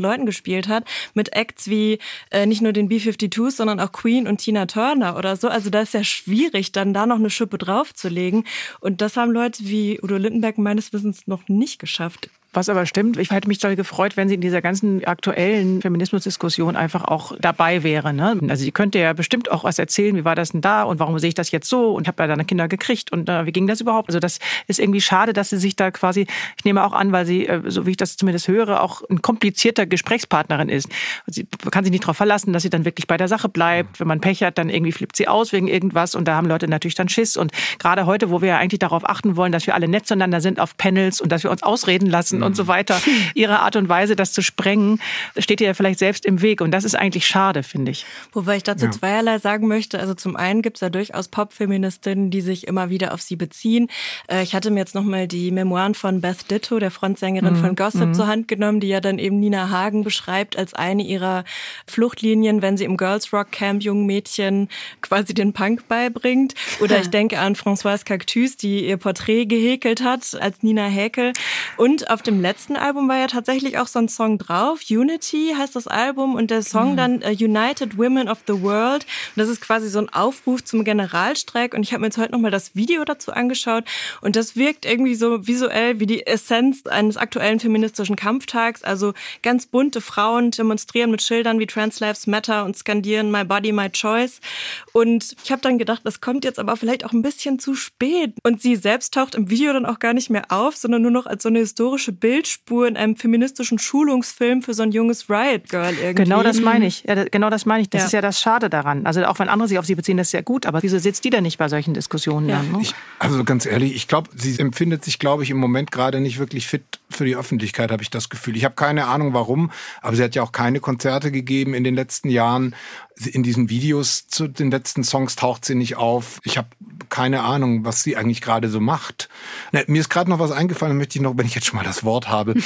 S6: Leuten gespielt hat, mit Acts wie nicht nur den B-52s, sondern auch Queen und Tina Turner oder so. Also da ist ja schwierig, dann da noch eine Schippe draufzulegen. Und das haben Leute wie Udo Lindenberg meines Wissens noch nicht geschafft.
S5: Was aber stimmt, ich hätte mich toll gefreut, wenn sie in dieser ganzen aktuellen Feminismusdiskussion einfach auch dabei wäre. Ne? Also sie könnte ja bestimmt auch was erzählen, wie war das denn da und warum sehe ich das jetzt so und habe ja dann Kinder gekriegt und wie ging das überhaupt? Also das ist irgendwie schade, dass sie sich da quasi, ich nehme auch an, weil sie, so wie ich das zumindest höre, auch ein komplizierter Gesprächspartnerin ist. Sie kann sich nicht darauf verlassen, dass sie dann wirklich bei der Sache bleibt. Wenn man Pech hat, dann irgendwie flippt sie aus wegen irgendwas und da haben Leute natürlich dann Schiss. Und gerade heute, wo wir ja eigentlich darauf achten wollen, dass wir alle nett zueinander sind auf Panels und dass wir uns ausreden lassen und so weiter. Ihre Art und Weise, das zu sprengen, steht ihr ja vielleicht selbst im Weg. Und das ist eigentlich schade, finde ich.
S6: Wobei ich dazu zweierlei sagen möchte. Also zum einen gibt es ja durchaus Pop-Feministinnen, die sich immer wieder auf sie beziehen. Ich hatte mir jetzt nochmal die Memoiren von Beth Ditto, der Frontsängerin von Gossip, zur Hand genommen, die ja dann eben Nina Hagen beschreibt als eine ihrer Fluchtlinien, wenn sie im Girls Rock Camp jungen Mädchen quasi den Punk beibringt. Oder ich denke an Françoise Cactus, die ihr Porträt gehäkelt hat als Nina Häkel. Und auf dem letzten Album war ja tatsächlich auch so ein Song drauf. Unity heißt das Album und der Song dann United Women of the World. Und das ist quasi so ein Aufruf zum Generalstreik. Und ich habe mir jetzt heute nochmal das Video dazu angeschaut. Und das wirkt irgendwie so visuell wie die Essenz eines aktuellen feministischen Kampftags. Also ganz bunte Frauen demonstrieren mit Schildern wie Trans Lives Matter und skandieren My Body, My Choice. Und ich habe dann gedacht, das kommt jetzt aber vielleicht auch ein bisschen zu spät. Und sie selbst taucht im Video dann auch gar nicht mehr auf, sondern nur noch als so eine historische Bildspur in einem feministischen Schulungsfilm für so ein junges Riot Girl irgendwie.
S5: Genau das meine ich. Ja, genau das meine ich. Das ist ja das Schade daran. Also auch wenn andere sich auf sie beziehen, das ist ja gut. Aber wieso sitzt die denn nicht bei solchen Diskussionen dann? Ne?
S4: Also ganz ehrlich, ich glaube, sie empfindet sich, glaube ich, im Moment gerade nicht wirklich fit für die Öffentlichkeit, habe ich das Gefühl. Ich habe keine Ahnung, warum. Aber sie hat ja auch keine Konzerte gegeben in den letzten Jahren. In diesen Videos zu den letzten Songs taucht sie nicht auf. Ich habe keine Ahnung, was sie eigentlich gerade so macht. Mir ist gerade noch was eingefallen, möchte ich noch, wenn ich jetzt schon mal das Wort habe,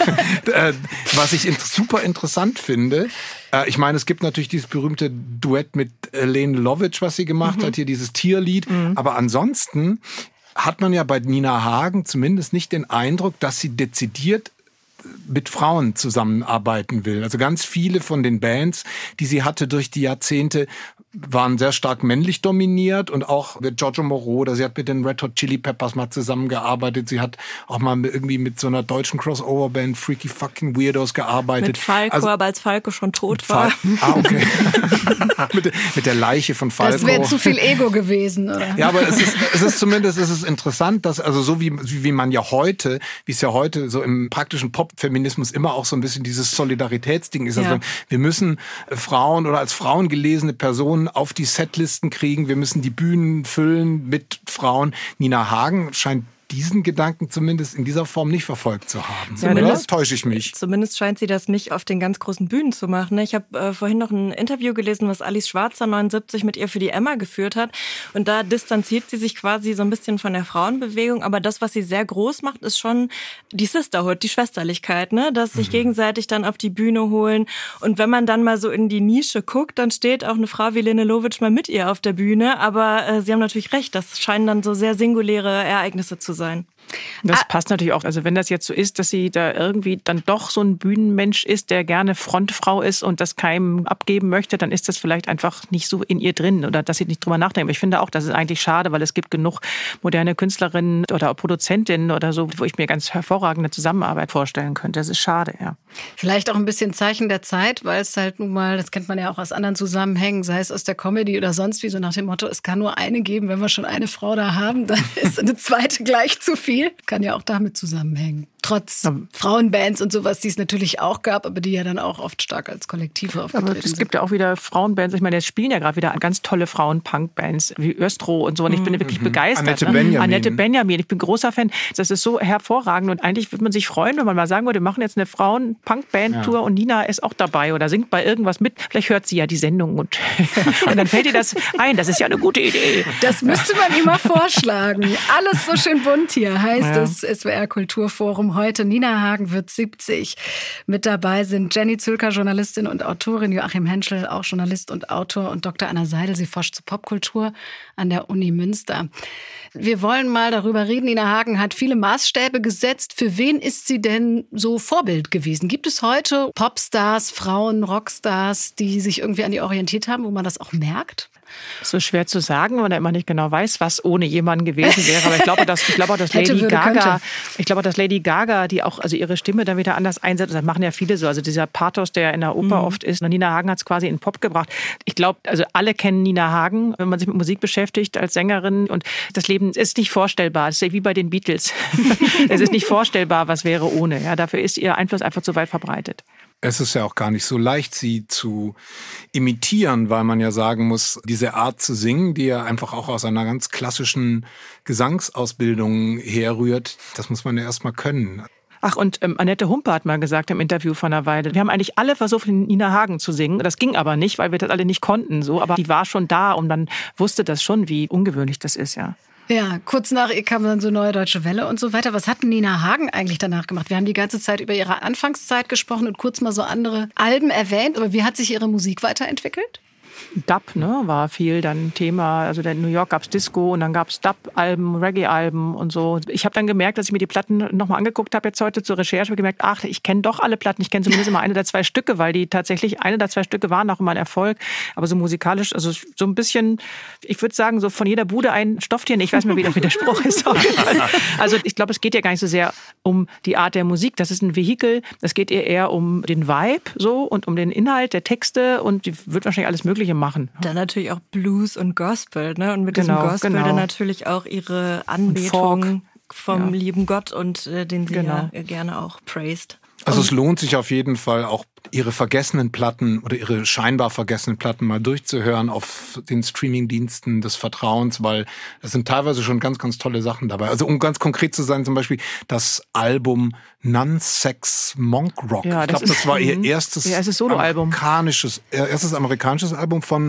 S4: was ich super interessant finde. Ich meine, es gibt natürlich dieses berühmte Duett mit Lene Lovitch, was sie gemacht hat, hier dieses Tierlied. Aber ansonsten hat man ja bei Nina Hagen zumindest nicht den Eindruck, dass sie dezidiert mit Frauen zusammenarbeiten will. Also ganz viele von den Bands, die sie hatte durch die Jahrzehnte, waren sehr stark männlich dominiert und auch mit Giorgio Moroder, sie hat mit den Red Hot Chili Peppers mal zusammengearbeitet, sie hat auch mal irgendwie mit so einer deutschen Crossover-Band Freaky Fucking Weirdos gearbeitet.
S6: Mit Falco, also, aber als Falco schon tot war.
S4: Okay. mit der Leiche von Falco.
S3: Das wäre zu viel Ego gewesen, oder?
S4: Ja, aber es ist zumindest interessant, dass also so wie man ja heute, wie es ja heute so im praktischen Pop-Feminismus immer auch so ein bisschen dieses Solidaritätsding ist. Also wir müssen Frauen oder als Frauen gelesene Personen auf die Setlisten kriegen. Wir müssen die Bühnen füllen mit Frauen. Nina Hagen scheint diesen Gedanken zumindest in dieser Form nicht verfolgt zu haben. Oder täusche ich mich?
S6: Zumindest scheint sie das nicht auf den ganz großen Bühnen zu machen. Ich habe vorhin noch ein Interview gelesen, was Alice Schwarzer 79 mit ihr für die Emma geführt hat. Und da distanziert sie sich quasi so ein bisschen von der Frauenbewegung. Aber das, was sie sehr groß macht, ist schon die Sisterhood, die Schwesterlichkeit, ne? Dass sich gegenseitig dann auf die Bühne holen. Und wenn man dann mal so in die Nische guckt, dann steht auch eine Frau wie Lene Lovitch mal mit ihr auf der Bühne. Aber Sie haben natürlich recht, das scheinen dann so sehr singuläre Ereignisse zu sein.
S5: Das passt natürlich auch. Also wenn das jetzt so ist, dass sie da irgendwie dann doch so ein Bühnenmensch ist, der gerne Frontfrau ist und das keinem abgeben möchte, dann ist das vielleicht einfach nicht so in ihr drin oder dass sie nicht drüber nachdenkt. Aber ich finde auch, das ist eigentlich schade, weil es gibt genug moderne Künstlerinnen oder Produzentinnen oder so, wo ich mir ganz hervorragende Zusammenarbeit vorstellen könnte. Das ist schade, ja.
S3: Vielleicht auch ein bisschen Zeichen der Zeit, weil es halt nun mal, das kennt man ja auch aus anderen Zusammenhängen, sei es aus der Comedy oder sonst wie, so nach dem Motto, es kann nur eine geben, wenn wir schon eine Frau da haben, dann ist eine zweite gleich zu viel. Kann ja auch damit zusammenhängen. Trotz Frauenbands und sowas, die es natürlich auch gab, aber die ja dann auch oft stark als Kollektive aufgetreten sind.
S5: Aber es gibt ja auch wieder Frauenbands. Ich meine, jetzt spielen ja gerade wieder ganz tolle Frauen-Punk-Bands wie Östro und so. Und ich bin wirklich begeistert. Annette Benjamin. Ich bin großer Fan. Das ist so hervorragend. Und eigentlich würde man sich freuen, wenn man mal sagen würde, wir machen jetzt eine Frauen-Punk-Band-Tour und Nina ist auch dabei oder singt bei irgendwas mit. Vielleicht hört sie ja die Sendung und dann fällt ihr das ein. Das ist ja eine gute Idee.
S3: Das müsste man ihm mal vorschlagen. Alles so schön bunt hier, heißt das SWR Kulturforum heute. Nina Hagen wird 70. Mit dabei sind Jenny Zülker, Journalistin und Autorin, Joachim Henschel, auch Journalist und Autor, und Dr. Anna Seidel, sie forscht zur Popkultur an der Uni Münster. Wir wollen mal darüber reden. Nina Hagen hat viele Maßstäbe gesetzt. Für wen ist sie denn so Vorbild gewesen? Gibt es heute Popstars, Frauen, Rockstars, die sich irgendwie an die orientiert haben, wo man das auch merkt?
S5: So schwer zu sagen, weil man immer nicht genau weiß, was ohne jemanden gewesen wäre. Aber ich glaube, dass Lady Gaga, die auch also ihre Stimme dann wieder anders einsetzt, das machen ja viele so. Also dieser Pathos, der in der Oper oft ist. Und Nina Hagen hat es quasi in Pop gebracht. Ich glaube, also alle kennen Nina Hagen, wenn man sich mit Musik beschäftigt als Sängerin. Und das Leben ist nicht vorstellbar. Es ist wie bei den Beatles. Es ist nicht vorstellbar, was wäre ohne. Ja, dafür ist ihr Einfluss einfach zu weit verbreitet.
S4: Es ist ja auch gar nicht so leicht, sie zu imitieren, weil man ja sagen muss, diese Art zu singen, die ja einfach auch aus einer ganz klassischen Gesangsausbildung herrührt, das muss man ja erstmal können.
S5: Ach, und Annette Humpe hat mal gesagt im Interview vor einer Weile, wir haben eigentlich alle versucht, Nina Hagen zu singen. Das ging aber nicht, weil wir das alle nicht konnten. So, aber die war schon da und man wusste das schon, wie ungewöhnlich das ist, ja.
S3: Ja, kurz nach ihr kam dann so Neue Deutsche Welle und so weiter. Was hat Nina Hagen eigentlich danach gemacht? Wir haben die ganze Zeit über ihre Anfangszeit gesprochen und kurz mal so andere Alben erwähnt. Aber wie hat sich ihre Musik weiterentwickelt?
S5: Dub, ne, war viel dann Thema. Also in New York gab's Disco und dann gab's Dub-Alben, Reggae-Alben und so. Ich habe dann gemerkt, dass ich mir die Platten nochmal angeguckt habe jetzt heute zur Recherche, gemerkt, ach, ich kenne doch alle Platten. Ich kenne zumindest immer eine der zwei Stücke, weil die tatsächlich, eine der zwei Stücke waren auch immer ein Erfolg. Aber so musikalisch, also so ein bisschen, ich würde sagen, so von jeder Bude ein Stofftier. Ich weiß nicht mehr, wie der Spruch ist. Also ich glaube, es geht ja gar nicht so sehr um die Art der Musik. Das ist ein Vehikel. Es geht eher um den Vibe so und um den Inhalt der Texte und die wird wahrscheinlich alles Mögliche machen.
S6: Dann natürlich auch Blues und Gospel, ne? Und mit diesem Gospel dann natürlich auch ihre Anbetung vom lieben Gott und den sie ja gerne auch praised.
S4: Also es lohnt sich auf jeden Fall auch ihre vergessenen Platten oder ihre scheinbar vergessenen Platten mal durchzuhören auf den Streamingdiensten des Vertrauens, weil es sind teilweise schon ganz, ganz tolle Sachen dabei. Also um ganz konkret zu sein, zum Beispiel das Album Non-Sex Monk Rock. Ja, ich glaube, das war ihr erstes amerikanisches Album von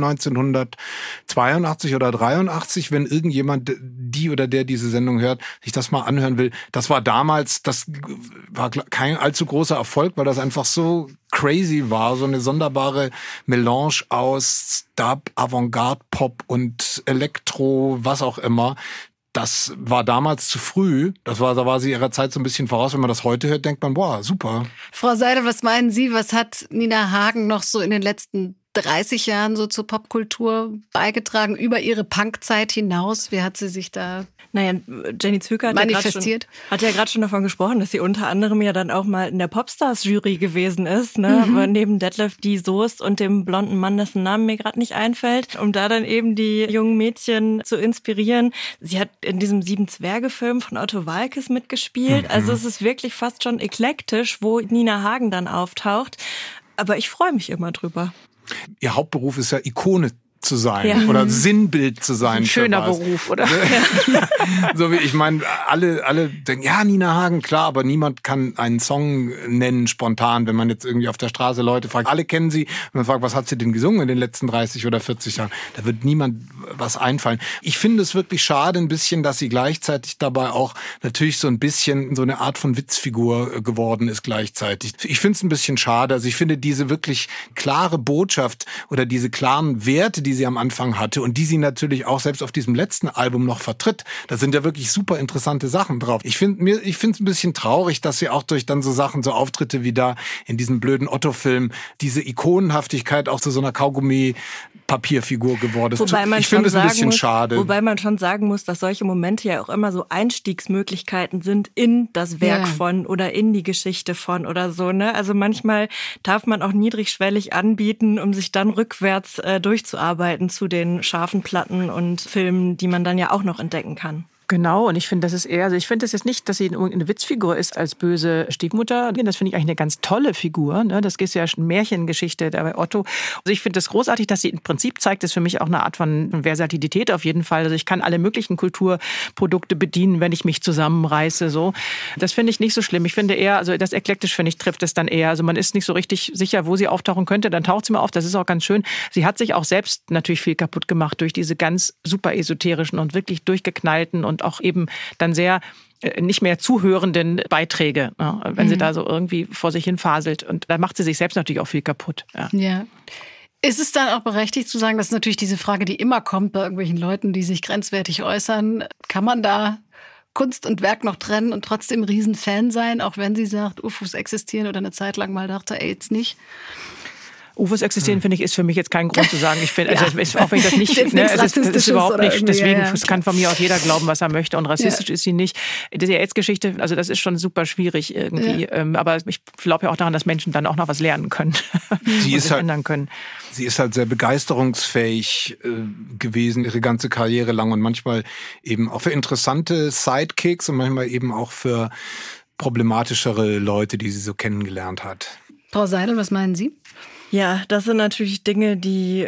S4: 1982 oder 83. Wenn irgendjemand, die oder der diese Sendung hört, sich das mal anhören will. Das war damals, das war kein allzu großer Erfolg, weil das einfach so crazy war, so eine sonderbare Melange aus Dub, Avantgarde, Pop und Elektro, was auch immer. Das war damals zu früh. Da war sie ihrer Zeit so ein bisschen voraus. Wenn man das heute hört, denkt man, boah, super.
S3: Frau Seidel, was meinen Sie, was hat Nina Hagen noch so in den letzten 30 Jahren so zur Popkultur beigetragen, über ihre Punkzeit hinaus? Wie hat sie sich da
S6: Jenny Zülker
S3: manifestiert?
S6: Hat ja gerade schon davon gesprochen, dass sie unter anderem ja dann auch mal in der Popstars-Jury gewesen ist, ne? Aber neben Detlef D. Soest und dem blonden Mann, dessen Namen mir gerade nicht einfällt, um da dann eben die jungen Mädchen zu inspirieren. Sie hat in diesem 7-Zwerge-Film von Otto Waalkes mitgespielt. Also es ist wirklich fast schon eklektisch, wo Nina Hagen dann auftaucht. Aber ich freue mich immer drüber.
S4: Ihr Hauptberuf ist ja Ikone zu sein oder Sinnbild zu sein.
S5: Ein schöner Beruf, oder?
S4: So wie ich meine, alle denken, ja, Nina Hagen, klar, aber niemand kann einen Song nennen spontan, wenn man jetzt irgendwie auf der Straße Leute fragt. Alle kennen sie, wenn man fragt, was hat sie denn gesungen in den letzten 30 oder 40 Jahren? Da wird niemand was einfallen. Ich finde es wirklich schade ein bisschen, dass sie gleichzeitig dabei auch natürlich so ein bisschen so eine Art von Witzfigur geworden ist gleichzeitig. Ich finde es ein bisschen schade. Also ich finde diese wirklich klare Botschaft oder diese klaren Werte, die sie am Anfang hatte und die sie natürlich auch selbst auf diesem letzten Album noch vertritt. Da sind ja wirklich super interessante Sachen drauf. Ich finde es ein bisschen traurig, dass sie auch durch dann so Sachen, so Auftritte wie da in diesem blöden Otto-Film, diese Ikonenhaftigkeit auch zu so einer Kaugummi-Papierfigur geworden ist. Ich finde es ein bisschen schade.
S6: Wobei man schon sagen muss, dass solche Momente ja auch immer so Einstiegsmöglichkeiten sind in das Werk von oder in die Geschichte von oder so, ne? Also manchmal darf man auch niedrigschwellig anbieten, um sich dann rückwärts durchzuarbeiten zu den scharfen Platten und Filmen, die man dann ja auch noch entdecken kann.
S5: Genau, und ich finde, das ist eher, also ich finde das jetzt nicht, dass sie eine Witzfigur ist als böse Stiefmutter. Das finde ich eigentlich eine ganz tolle Figur. Ne? Das ist ja eine Märchengeschichte bei Otto. Also ich finde das großartig, dass sie im Prinzip zeigt, das ist für mich auch eine Art von Versatilität auf jeden Fall. Also ich kann alle möglichen Kulturprodukte bedienen, wenn ich mich zusammenreiße. So, das finde ich nicht so schlimm. Ich finde eher, also das eklektisch, finde ich, trifft es dann eher. Also man ist nicht so richtig sicher, wo sie auftauchen könnte. Dann taucht sie mal auf. Das ist auch ganz schön. Sie hat sich auch selbst natürlich viel kaputt gemacht durch diese ganz super esoterischen und wirklich durchgeknallten und und auch eben dann sehr nicht mehr zuhörenden Beiträge, wenn sie da so irgendwie vor sich hin faselt. Und da macht sie sich selbst natürlich auch viel kaputt.
S3: Ja. Ist es dann auch berechtigt zu sagen, das ist natürlich diese Frage, die immer kommt bei irgendwelchen Leuten, die sich grenzwertig äußern. Kann man da Kunst und Werk noch trennen und trotzdem Riesenfan sein, auch wenn sie sagt, UFOs existieren oder eine Zeit lang mal dachte, jetzt nicht?
S5: UFOs existieren, finde ich, ist für mich jetzt kein Grund zu sagen. Ich finde, also auch wenn ich das nicht,
S3: es
S5: ist überhaupt nicht. Deswegen kann von mir aus jeder glauben, was er möchte. Und rassistisch ist sie nicht. Diese AIDS-Geschichte, also das ist schon super schwierig irgendwie. Ja. Aber ich glaube ja auch daran, dass Menschen dann auch noch was lernen können.
S4: Sie ist halt,
S5: ändern können.
S4: Sie ist halt sehr begeisterungsfähig gewesen, ihre ganze Karriere lang und manchmal eben auch für interessante Sidekicks und manchmal eben auch für problematischere Leute, die sie so kennengelernt hat.
S3: Frau Seidel, was meinen Sie?
S6: Ja, das sind natürlich Dinge, die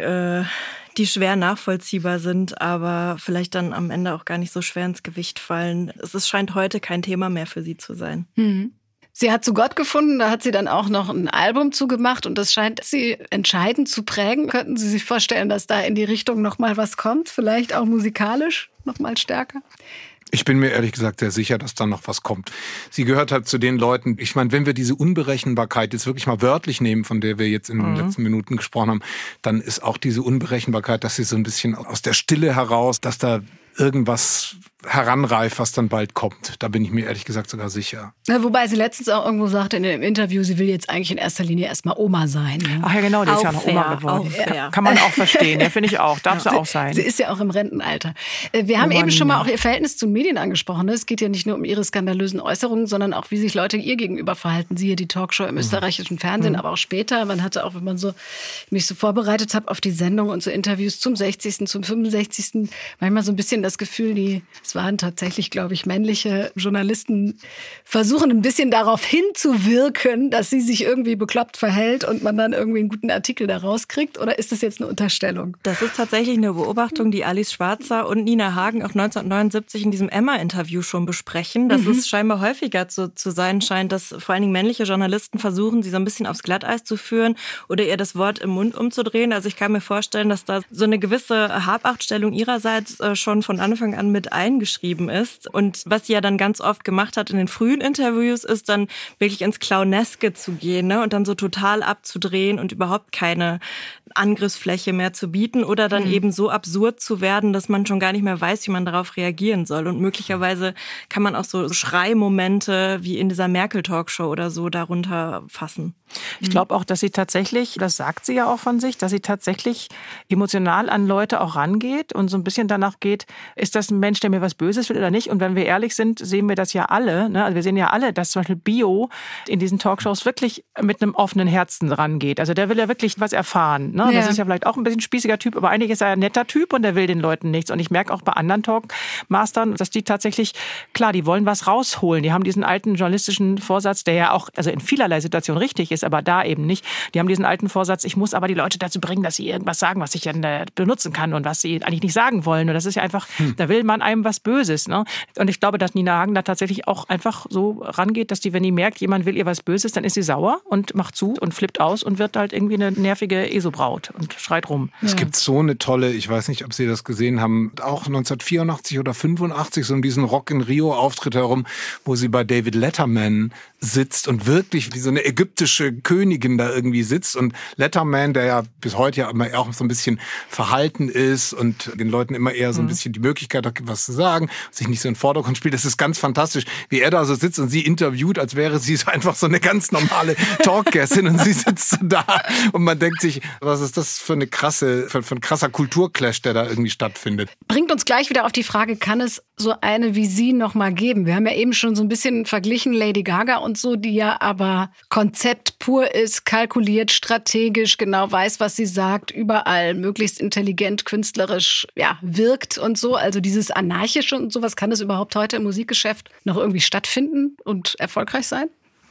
S6: schwer nachvollziehbar sind, aber vielleicht dann am Ende auch gar nicht so schwer ins Gewicht fallen. Scheint heute kein Thema mehr für sie zu sein.
S3: Mhm. Sie hat zu Gott gefunden, da hat sie dann auch noch ein Album zugemacht und das scheint sie entscheidend zu prägen. Könnten Sie sich vorstellen, dass da in die Richtung noch mal was kommt? Vielleicht auch musikalisch noch mal stärker?
S4: Ich bin mir ehrlich gesagt sehr sicher, dass da noch was kommt. Sie gehört halt zu den Leuten, ich meine, wenn wir diese Unberechenbarkeit jetzt wirklich mal wörtlich nehmen, von der wir jetzt in den letzten Minuten gesprochen haben, dann ist auch diese Unberechenbarkeit, dass sie so ein bisschen aus der Stille heraus, dass da irgendwas heranreift, was dann bald kommt. Da bin ich mir ehrlich gesagt sogar sicher.
S3: Ja, wobei sie letztens auch irgendwo sagte in einem Interview, sie will jetzt eigentlich in erster Linie erstmal Oma sein. Ne?
S5: Ach ja, genau, die ist ja noch Oma geworden. Ja. Kann man auch verstehen, ja, finde ich auch. Darf sie auch sein.
S3: Sie ist ja auch im Rentenalter. Wir haben eben schon mal auch ihr Verhältnis zu Medien angesprochen. Es geht ja nicht nur um ihre skandalösen Äußerungen, sondern auch, wie sich Leute ihr gegenüber verhalten. Siehe die Talkshow im österreichischen Fernsehen, aber auch später. Man hatte auch, wenn man so mich so vorbereitet habe auf die Sendung und so Interviews zum 60., zum 65., manchmal so ein bisschen das Gefühl, es waren tatsächlich, glaube ich, männliche Journalisten, versuchen ein bisschen darauf hinzuwirken, dass sie sich irgendwie bekloppt verhält und man dann irgendwie einen guten Artikel da rauskriegt? Oder ist das jetzt eine Unterstellung?
S6: Das ist tatsächlich eine Beobachtung, die Alice Schwarzer und Nina Hagen auch 1979 in diesem Emma-Interview schon besprechen, dass es scheinbar häufiger zu sein scheint, dass vor allen Dingen männliche Journalisten versuchen, sie so ein bisschen aufs Glatteis zu führen oder ihr das Wort im Mund umzudrehen. Also ich kann mir vorstellen, dass da so eine gewisse Habachtstellung ihrerseits schon von Anfang an mit eingeschrieben ist. Und was sie ja dann ganz oft gemacht hat in den frühen Interviews, ist dann wirklich ins Clowneske zu gehen, ne? Und dann so total abzudrehen und überhaupt keine Angriffsfläche mehr zu bieten oder dann eben so absurd zu werden, dass man schon gar nicht mehr weiß, wie man darauf reagieren soll. Und möglicherweise kann man auch so Schreimomente wie in dieser Merkel-Talkshow oder so darunter fassen.
S5: Ich glaube auch, dass sie tatsächlich, das sagt sie ja auch von sich, dass sie tatsächlich emotional an Leute auch rangeht und so ein bisschen danach geht, ist das ein Mensch, der mir was Böses will oder nicht? Und wenn wir ehrlich sind, sehen wir das ja alle. Ne? Also wir sehen ja alle, dass zum Beispiel Bio in diesen Talkshows wirklich mit einem offenen Herzen rangeht. Also der will ja wirklich was erfahren. Ne? Ja. Das ist ja vielleicht auch ein bisschen spießiger Typ, aber eigentlich ist er ein netter Typ und der will den Leuten nichts. Und ich merke auch bei anderen Talkmastern, dass die tatsächlich, klar, die wollen was rausholen. Die haben diesen alten journalistischen Vorsatz, der ja auch also in vielerlei Situationen richtig ist, aber da eben nicht. Die haben diesen alten Vorsatz, ich muss aber die Leute dazu bringen, dass sie irgendwas sagen, was ich dann benutzen kann und was sie eigentlich nicht sagen wollen. Und das ist ja einfach, da will man einem was Böses. Ne? Und ich glaube, dass Nina Hagen da tatsächlich auch einfach so rangeht, dass die, wenn die merkt, jemand will ihr was Böses, dann ist sie sauer und macht zu und flippt aus und wird halt irgendwie eine nervige ESO-Braut und schreit rum.
S4: Es gibt so eine tolle, ich weiß nicht, ob Sie das gesehen haben, auch 1984 oder 85 so in diesen Rock in Rio Auftritt herum, wo sie bei David Letterman sitzt und wirklich wie so eine ägyptische Königin da irgendwie sitzt und Letterman, der ja bis heute ja immer auch so ein bisschen verhalten ist und den Leuten immer eher so ein bisschen die Möglichkeit hat, was zu sagen, sich nicht so in den Vordergrund spielt. Das ist ganz fantastisch, wie er da so sitzt und sie interviewt, als wäre sie so einfach so eine ganz normale Talkgästin und sie sitzt so da und man denkt sich, was ist das für ein krasser Kulturclash, der da irgendwie stattfindet.
S3: Bringt uns gleich wieder auf die Frage, kann es so eine wie Sie noch mal geben? Wir haben ja eben schon so ein bisschen verglichen, Lady Gaga und so, die ja aber Konzept pur ist, kalkuliert, strategisch, genau weiß, was sie sagt, überall möglichst intelligent, künstlerisch wirkt und so. Also dieses Anarchische und sowas, kann das überhaupt heute im Musikgeschäft noch irgendwie stattfinden und erfolgreich sein?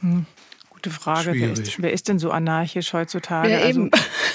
S5: Gute Frage. Wer ist denn so anarchisch heutzutage?
S3: Ja, eben.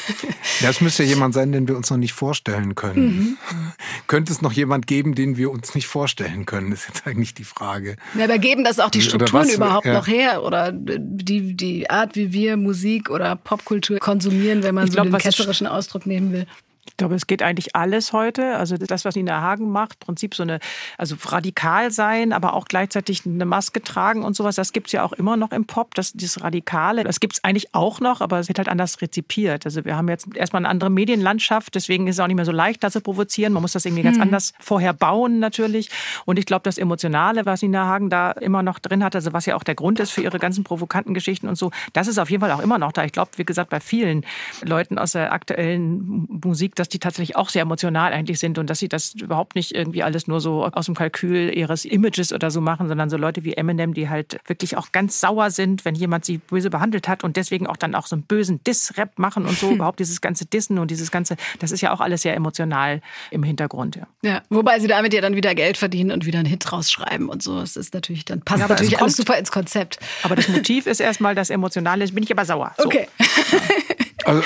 S4: Das müsste ja jemand sein, den wir uns noch nicht vorstellen können. Könnte es noch jemand geben, den wir uns nicht vorstellen können? Das ist jetzt eigentlich die Frage.
S3: Ja, aber geben das auch die Strukturen überhaupt noch her? Oder die Art, wie wir Musik oder Popkultur konsumieren, wenn man so den ketzerischen Ausdruck nehmen will?
S5: Ich glaube, es geht eigentlich alles heute. Also das, was Nina Hagen macht, im Prinzip also radikal sein, aber auch gleichzeitig eine Maske tragen und sowas, das gibt's ja auch immer noch im Pop, dieses Radikale. Das gibt's eigentlich auch noch, aber es wird halt anders rezipiert. Also wir haben jetzt erstmal eine andere Medienlandschaft, deswegen ist es auch nicht mehr so leicht, da zu provozieren. Man muss das irgendwie ganz anders vorher bauen natürlich. Und ich glaube, das Emotionale, was Nina Hagen da immer noch drin hat, also was ja auch der Grund ist für ihre ganzen provokanten Geschichten und so, das ist auf jeden Fall auch immer noch da. Ich glaube, wie gesagt, bei vielen Leuten aus der aktuellen Musik, dass die tatsächlich auch sehr emotional eigentlich sind und dass sie das überhaupt nicht irgendwie alles nur so aus dem Kalkül ihres Images oder so machen, sondern so Leute wie Eminem, die halt wirklich auch ganz sauer sind, wenn jemand sie böse behandelt hat und deswegen auch dann auch so einen bösen Diss-Rap machen und so. Überhaupt dieses ganze Dissen und dieses ganze, das ist ja auch alles sehr emotional im Hintergrund. Ja,
S3: wobei sie damit ja dann wieder Geld verdienen und wieder einen Hit rausschreiben und so. Das ist natürlich, dann passt natürlich alles super ins Konzept.
S5: Aber das Motiv ist erstmal das Emotionale, bin ich aber sauer. So.
S3: Okay.
S4: Also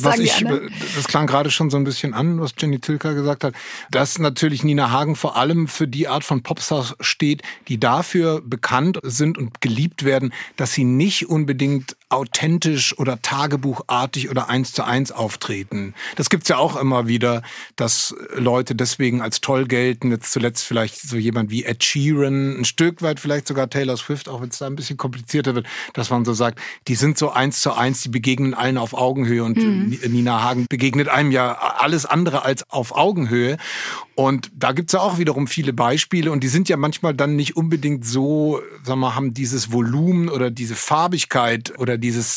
S4: das klang gerade schon so ein bisschen an, was Jenny Tilker gesagt hat, dass natürlich Nina Hagen vor allem für die Art von Popstars steht, die dafür bekannt sind und geliebt werden, dass sie nicht unbedingt authentisch oder tagebuchartig oder 1:1 auftreten. Das gibt's ja auch immer wieder, dass Leute deswegen als toll gelten. Jetzt zuletzt vielleicht so jemand wie Ed Sheeran, ein Stück weit vielleicht sogar Taylor Swift, auch wenn es da ein bisschen komplizierter wird, dass man so sagt, die sind so 1:1, die begegnen allen auf Augenhöhe und Nina Hagen begegnet einem ja alles andere als auf Augenhöhe. Und da gibt's ja auch wiederum viele Beispiele und die sind ja manchmal dann nicht unbedingt so, sagen wir mal, haben dieses Volumen oder diese Farbigkeit oder dieses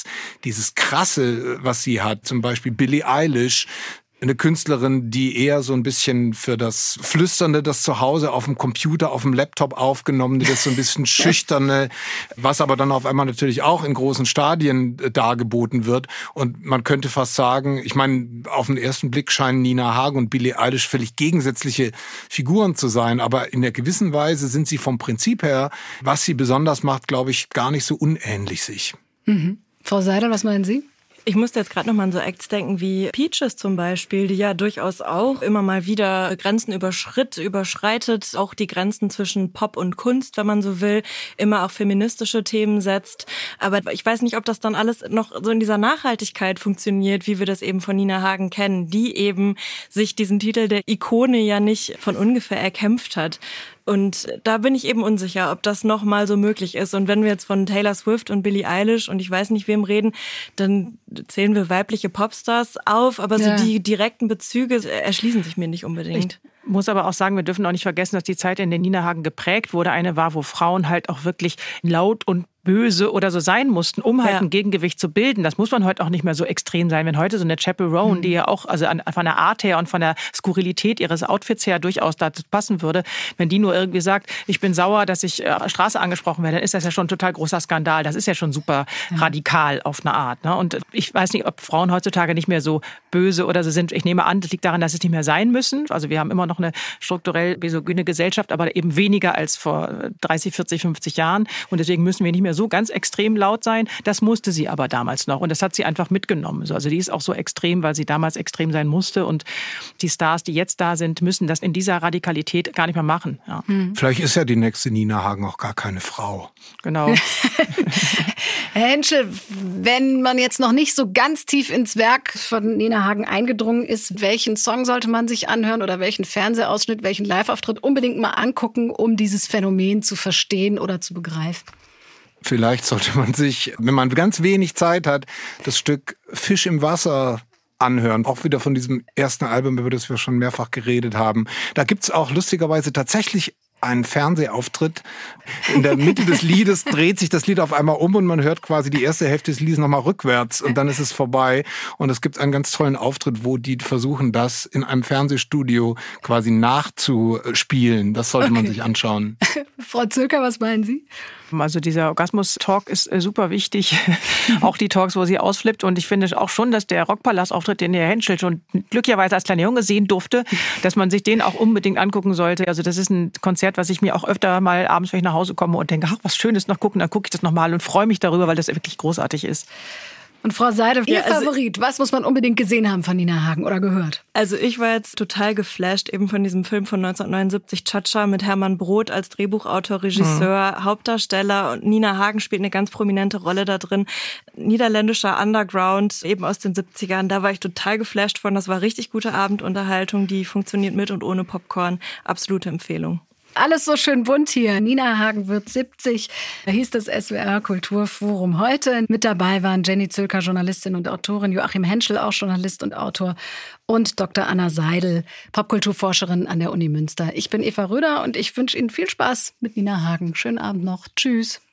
S4: Krasse, was sie hat. Zum Beispiel Billie Eilish, eine Künstlerin, die eher so ein bisschen für das Flüsternde, das zu Hause auf dem Computer, auf dem Laptop aufgenommen, das so ein bisschen Schüchterne, was aber dann auf einmal natürlich auch in großen Stadien dargeboten wird. Und man könnte fast sagen, ich meine, auf den ersten Blick scheinen Nina Hagen und Billie Eilish völlig gegensätzliche Figuren zu sein, aber in einer gewissen Weise sind sie vom Prinzip her, was sie besonders macht, glaube ich, gar nicht so unähnlich sich.
S3: Mhm. Frau Seidel, was meinen Sie?
S6: Ich musste jetzt gerade noch mal an so Acts denken wie Peaches zum Beispiel, die ja durchaus auch immer mal wieder Grenzen überschreitet, auch die Grenzen zwischen Pop und Kunst, wenn man so will, immer auch feministische Themen setzt. Aber ich weiß nicht, ob das dann alles noch so in dieser Nachhaltigkeit funktioniert, wie wir das eben von Nina Hagen kennen, die eben sich diesen Titel der Ikone ja nicht von ungefähr erkämpft hat. Und da bin ich eben unsicher, ob das noch mal so möglich ist. Und wenn wir jetzt von Taylor Swift und Billie Eilish und ich weiß nicht wem reden, dann zählen wir weibliche Popstars auf, aber so die direkten Bezüge erschließen sich mir nicht unbedingt.
S5: Ich muss aber auch sagen, wir dürfen auch nicht vergessen, dass die Zeit, in der Nina Hagen geprägt wurde, eine war, wo Frauen halt auch wirklich laut und böse oder so sein mussten, um halt ein Gegengewicht zu bilden. Das muss man heute auch nicht mehr so extrem sein. Wenn heute so eine Chappell Roan, die ja auch also von der Art her und von der Skurrilität ihres Outfits her durchaus dazu passen würde, wenn die nur irgendwie sagt, ich bin sauer, dass ich Straße angesprochen werde, dann ist das ja schon ein total großer Skandal. Das ist ja schon super radikal auf eine Art. Ne? Und ich weiß nicht, ob Frauen heutzutage nicht mehr so böse oder so sind. Ich nehme an, das liegt daran, dass es nicht mehr sein müssen. Also wir haben immer noch eine strukturell misogyne Gesellschaft, aber eben weniger als vor 30, 40, 50 Jahren. Und deswegen müssen wir nicht mehr so ganz extrem laut sein. Das musste sie aber damals noch. Und das hat sie einfach mitgenommen. Also die ist auch so extrem, weil sie damals extrem sein musste. Und die Stars, die jetzt da sind, müssen das in dieser Radikalität gar nicht mehr machen. Ja.
S4: Vielleicht ist ja die nächste Nina Hagen auch gar keine Frau.
S5: Genau.
S3: Herr Henschel, wenn man jetzt noch nicht so ganz tief ins Werk von Nina Hagen eingedrungen ist, welchen Song sollte man sich anhören oder welchen Fernsehausschnitt, welchen Live-Auftritt unbedingt mal angucken, um dieses Phänomen zu verstehen oder zu begreifen?
S4: Vielleicht sollte man sich, wenn man ganz wenig Zeit hat, das Stück Fisch im Wasser anhören. Auch wieder von diesem ersten Album, über das wir schon mehrfach geredet haben. Da gibt's auch lustigerweise tatsächlich einen Fernsehauftritt. In der Mitte des Liedes dreht sich das Lied auf einmal um und man hört quasi die erste Hälfte des Liedes nochmal rückwärts und dann ist es vorbei. Und es gibt einen ganz tollen Auftritt, wo die versuchen, das in einem Fernsehstudio quasi nachzuspielen. Das sollte man sich anschauen.
S3: Frau Zülker, was meinen Sie?
S5: Also dieser Orgasmus-Talk ist super wichtig. Auch die Talks, wo sie ausflippt. Und ich finde auch schon, dass der Rockpalast-Auftritt, den Herr Henschel schon glücklicherweise als kleiner Junge sehen durfte, dass man sich den auch unbedingt angucken sollte. Also das ist ein Konzert, was ich mir auch öfter mal abends, wenn ich nach Hause komme und denke, ach, was Schönes noch gucken, dann gucke ich das nochmal und freue mich darüber, weil das wirklich großartig ist.
S3: Und Frau Seidel, Ihr Favorit, was muss man unbedingt gesehen haben von Nina Hagen oder gehört?
S6: Also ich war jetzt total geflasht eben von diesem Film von 1979, Cha-Cha, mit Hermann Broth als Drehbuchautor, Regisseur, Hauptdarsteller, und Nina Hagen spielt eine ganz prominente Rolle da drin. Niederländischer Underground, eben aus den 70ern, da war ich total geflasht von. Das war richtig gute Abendunterhaltung, die funktioniert mit und ohne Popcorn. Absolute Empfehlung.
S3: Alles so schön bunt hier. Nina Hagen wird 70. Da hieß das SWR Kulturforum heute. Mit dabei waren Jenny Zülker, Journalistin und Autorin, Joachim Henschel, auch Journalist und Autor, und Dr. Anna Seidel, Popkulturforscherin an der Uni Münster. Ich bin Eva Röder und ich wünsche Ihnen viel Spaß mit Nina Hagen. Schönen Abend noch. Tschüss.